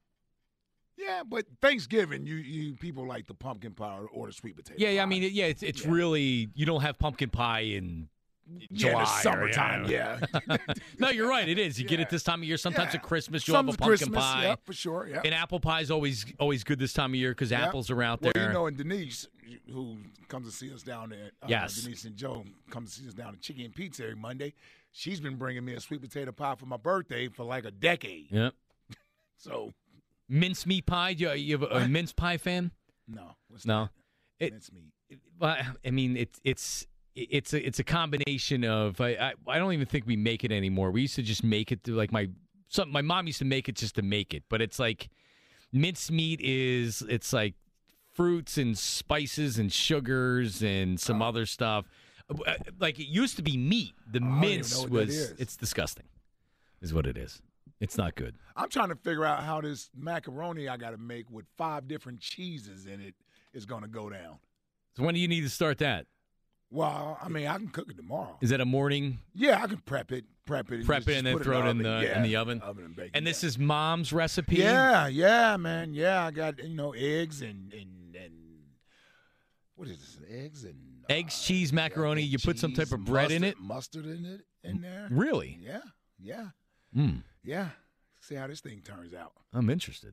Speaker 5: Yeah, but Thanksgiving, you, you people like the pumpkin pie or, or the sweet potato.
Speaker 3: Yeah, yeah. I
Speaker 5: pie.
Speaker 3: mean, it- yeah, it's it's
Speaker 5: Yeah.
Speaker 3: really you don't have pumpkin pie in
Speaker 5: yeah,
Speaker 3: July
Speaker 5: in the
Speaker 3: or-
Speaker 5: summertime. Yeah.
Speaker 3: no, you're right. It is. You get
Speaker 5: Yeah.
Speaker 3: it this time of year. Sometimes
Speaker 5: Yeah.
Speaker 3: at Christmas you'll
Speaker 5: Some
Speaker 3: have a pumpkin
Speaker 5: Christmas,
Speaker 3: pie.
Speaker 5: Yeah, for sure. Yeah.
Speaker 3: And apple pie is always always good this time of year because
Speaker 5: Yeah.
Speaker 3: apples are out
Speaker 5: Well,
Speaker 3: there.
Speaker 5: you know, and Denise, who comes to see us down there, uh,
Speaker 3: Yes.
Speaker 5: Denise and Joe come to see us down at Chicken and Pizza every Monday. She's been bringing me a sweet potato pie for my birthday for like a decade.
Speaker 3: Yep.
Speaker 5: So,
Speaker 3: Mincemeat pie. You, you have a, a mince pie fan?
Speaker 5: no. What's
Speaker 3: No.
Speaker 5: that?
Speaker 3: It-
Speaker 5: Mincemeat.
Speaker 3: Well, I mean, it's it's it's a it's a combination of. I, I I don't even think we make it anymore. We used to just make it to like my some my mom used to make it just to make it, but it's like mincemeat is it's like fruits and spices and sugars and some other stuff. Uh, Like it used to be meat. The
Speaker 5: Oh, I don't even
Speaker 3: mince
Speaker 5: know what that
Speaker 3: was
Speaker 5: is.
Speaker 3: it's disgusting. Is what it is. It's not good.
Speaker 5: I'm trying to figure out how this macaroni I got to make with five different cheeses in it is going to go down.
Speaker 3: So when do you need to start that?
Speaker 5: Well, I mean, I can cook it tomorrow.
Speaker 3: Is that a morning
Speaker 5: Yeah, I can prep it, prep it, and
Speaker 3: prep
Speaker 5: just-
Speaker 3: it and
Speaker 5: just
Speaker 3: then
Speaker 5: put
Speaker 3: throw it in
Speaker 5: the
Speaker 3: the
Speaker 5: oven.
Speaker 3: in the
Speaker 5: Yeah,
Speaker 3: oven?
Speaker 5: oven and bake
Speaker 3: And
Speaker 5: it,
Speaker 3: this
Speaker 5: yeah.
Speaker 3: is mom's recipe.
Speaker 5: Yeah, yeah, man. Yeah, I got, you know, eggs and and and what is this? Eggs and uh,
Speaker 3: Eggs, cheese, macaroni.
Speaker 5: egg,
Speaker 3: You put some type
Speaker 5: cheese,
Speaker 3: of bread in
Speaker 5: mustard-
Speaker 3: it?
Speaker 5: Mustard in it in there.
Speaker 3: Really?
Speaker 5: Yeah, yeah,
Speaker 3: Mm,
Speaker 5: yeah. See how this thing turns out.
Speaker 3: I'm interested.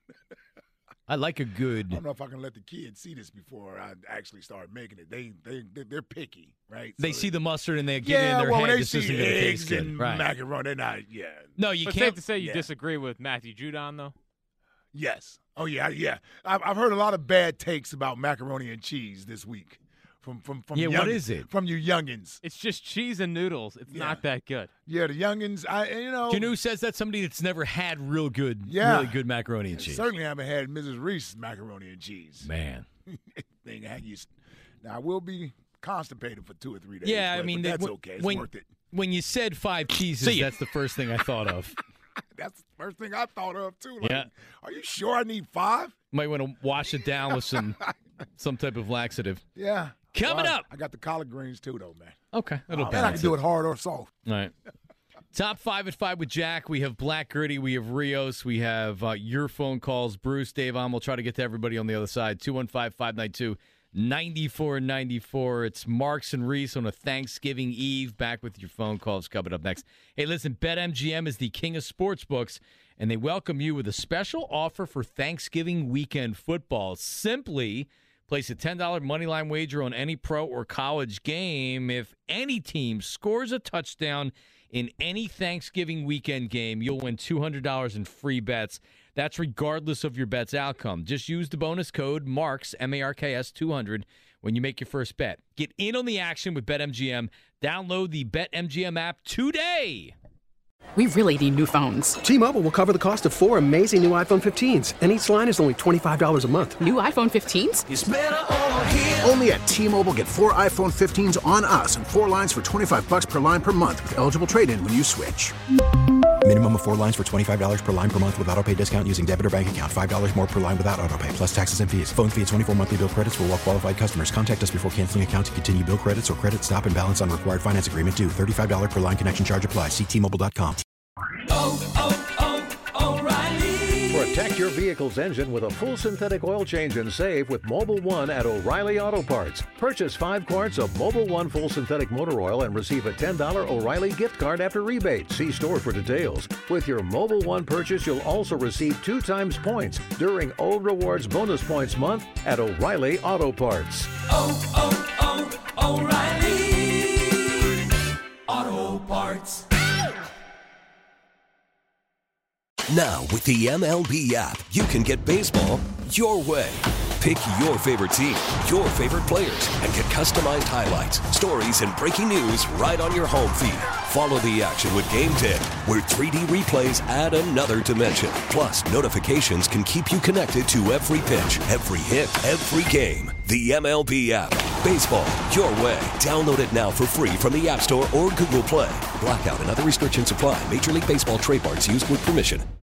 Speaker 3: I like a
Speaker 5: I
Speaker 3: good.
Speaker 5: don't know if I can let the kids see this before I actually start making it. They they they- they're picky, right?
Speaker 3: They
Speaker 5: So
Speaker 3: see the mustard and they get it
Speaker 5: yeah,
Speaker 3: in their
Speaker 5: well,
Speaker 3: head.
Speaker 5: when they
Speaker 3: This isn't
Speaker 5: see
Speaker 3: going to taste
Speaker 5: eggs
Speaker 3: good,
Speaker 5: and
Speaker 3: right?
Speaker 5: macaroni, they're not. Yeah.
Speaker 3: No, you
Speaker 6: But
Speaker 3: can't.
Speaker 6: safe to say you
Speaker 5: yeah.
Speaker 6: disagree with Matthew Judon, though.
Speaker 5: Yes. Oh yeah, yeah. I've, I've heard a lot of bad takes about macaroni and cheese this week from from from
Speaker 3: Yeah, what
Speaker 5: youngins-
Speaker 3: is it?
Speaker 5: from you youngins?
Speaker 6: It's just cheese and noodles. It's
Speaker 5: Yeah.
Speaker 6: not that good.
Speaker 5: Yeah, the youngins. I you know.
Speaker 3: Do you know who says that? Somebody that's never had real good,
Speaker 5: Yeah.
Speaker 3: really good macaroni and cheese.
Speaker 5: Certainly haven't had Missus Reese's macaroni and cheese.
Speaker 3: Man.
Speaker 5: Thing I used. Now I will be constipated for two or three days.
Speaker 3: Yeah, I
Speaker 5: but-
Speaker 3: mean,
Speaker 5: but that's
Speaker 3: when-
Speaker 5: okay. It's
Speaker 3: when-
Speaker 5: worth it.
Speaker 3: When you said five cheeses,
Speaker 5: See ya.
Speaker 3: that's the first thing I thought of.
Speaker 5: That's the first thing I thought of too. Like,
Speaker 3: Yeah.
Speaker 5: Are you sure I need five?
Speaker 3: Might want to wash it down with some some type of laxative.
Speaker 5: Yeah.
Speaker 3: Coming
Speaker 5: Well, I-
Speaker 3: up.
Speaker 5: I got the collard greens too, though, man.
Speaker 3: Okay, that'll
Speaker 5: Uh, and I
Speaker 3: balance
Speaker 5: can do
Speaker 3: it.
Speaker 5: it hard or soft.
Speaker 3: All right. Top five at five with Jack. We have Black Gritty. We have Rios. We have uh, your phone calls. Bruce, Dave, on. We'll try to get to everybody on the other side. two one five, five nine two, nine four nine four. It's Marks and Reese on a Thanksgiving Eve. Back with your phone calls coming up next. Hey, listen, BetMGM is the king of sportsbooks, and they welcome you with a special offer for Thanksgiving weekend football. Simply place a ten dollars moneyline wager on any pro or college game. If any team scores a touchdown in any Thanksgiving weekend game, you'll win two hundred dollars in free bets. That's regardless of your bet's outcome. Just use the bonus code MARKS, M A R K S two hundred, when you make your first bet. Get in on the action with BetMGM. Download the BetMGM app today.
Speaker 13: We really need new phones.
Speaker 14: T-Mobile will cover the cost of four amazing new iPhone fifteens, and each line is only twenty-five dollars a month.
Speaker 13: New iPhone fifteens?
Speaker 15: It's better over here. Only at T-Mobile, get four iPhone fifteens on us and four lines for twenty-five bucks per line per month with eligible trade-in when you switch.
Speaker 16: Minimum of four lines for twenty-five dollars per line per month with autopay discount using debit or bank account. five dollars more per line without autopay, plus taxes and fees. Phone fee at twenty-four monthly bill credits for well-qualified customers. Contact us before canceling account to continue bill credits or credit stop and balance on required finance agreement due. thirty-five dollars per line connection charge applies. See T Mobile dot com.
Speaker 17: Oh, oh, oh, O'Reilly.
Speaker 18: Protect your vehicle's engine with a full synthetic oil change and save with Mobil one at O'Reilly Auto Parts. Purchase five quarts of Mobil one full synthetic motor oil and receive a ten dollars O'Reilly gift card after rebate. See store for details. With your Mobil one purchase, you'll also receive two times points during O Rewards Bonus Points Month at O'Reilly Auto Parts.
Speaker 17: Oh, oh, oh, O'Reilly Auto Parts.
Speaker 19: Now, with the M L B app, you can get baseball your way. Pick your favorite team, your favorite players, and get customized highlights, stories, and breaking news right on your home feed. Follow the action with Game Day, where three D replays add another dimension. Plus, notifications can keep you connected to every pitch, every hit, every game. The M L B app. Baseball your way. Download it now for free from the App Store or Google Play. Blackout and other restrictions apply. Major League Baseball trademarks used with permission.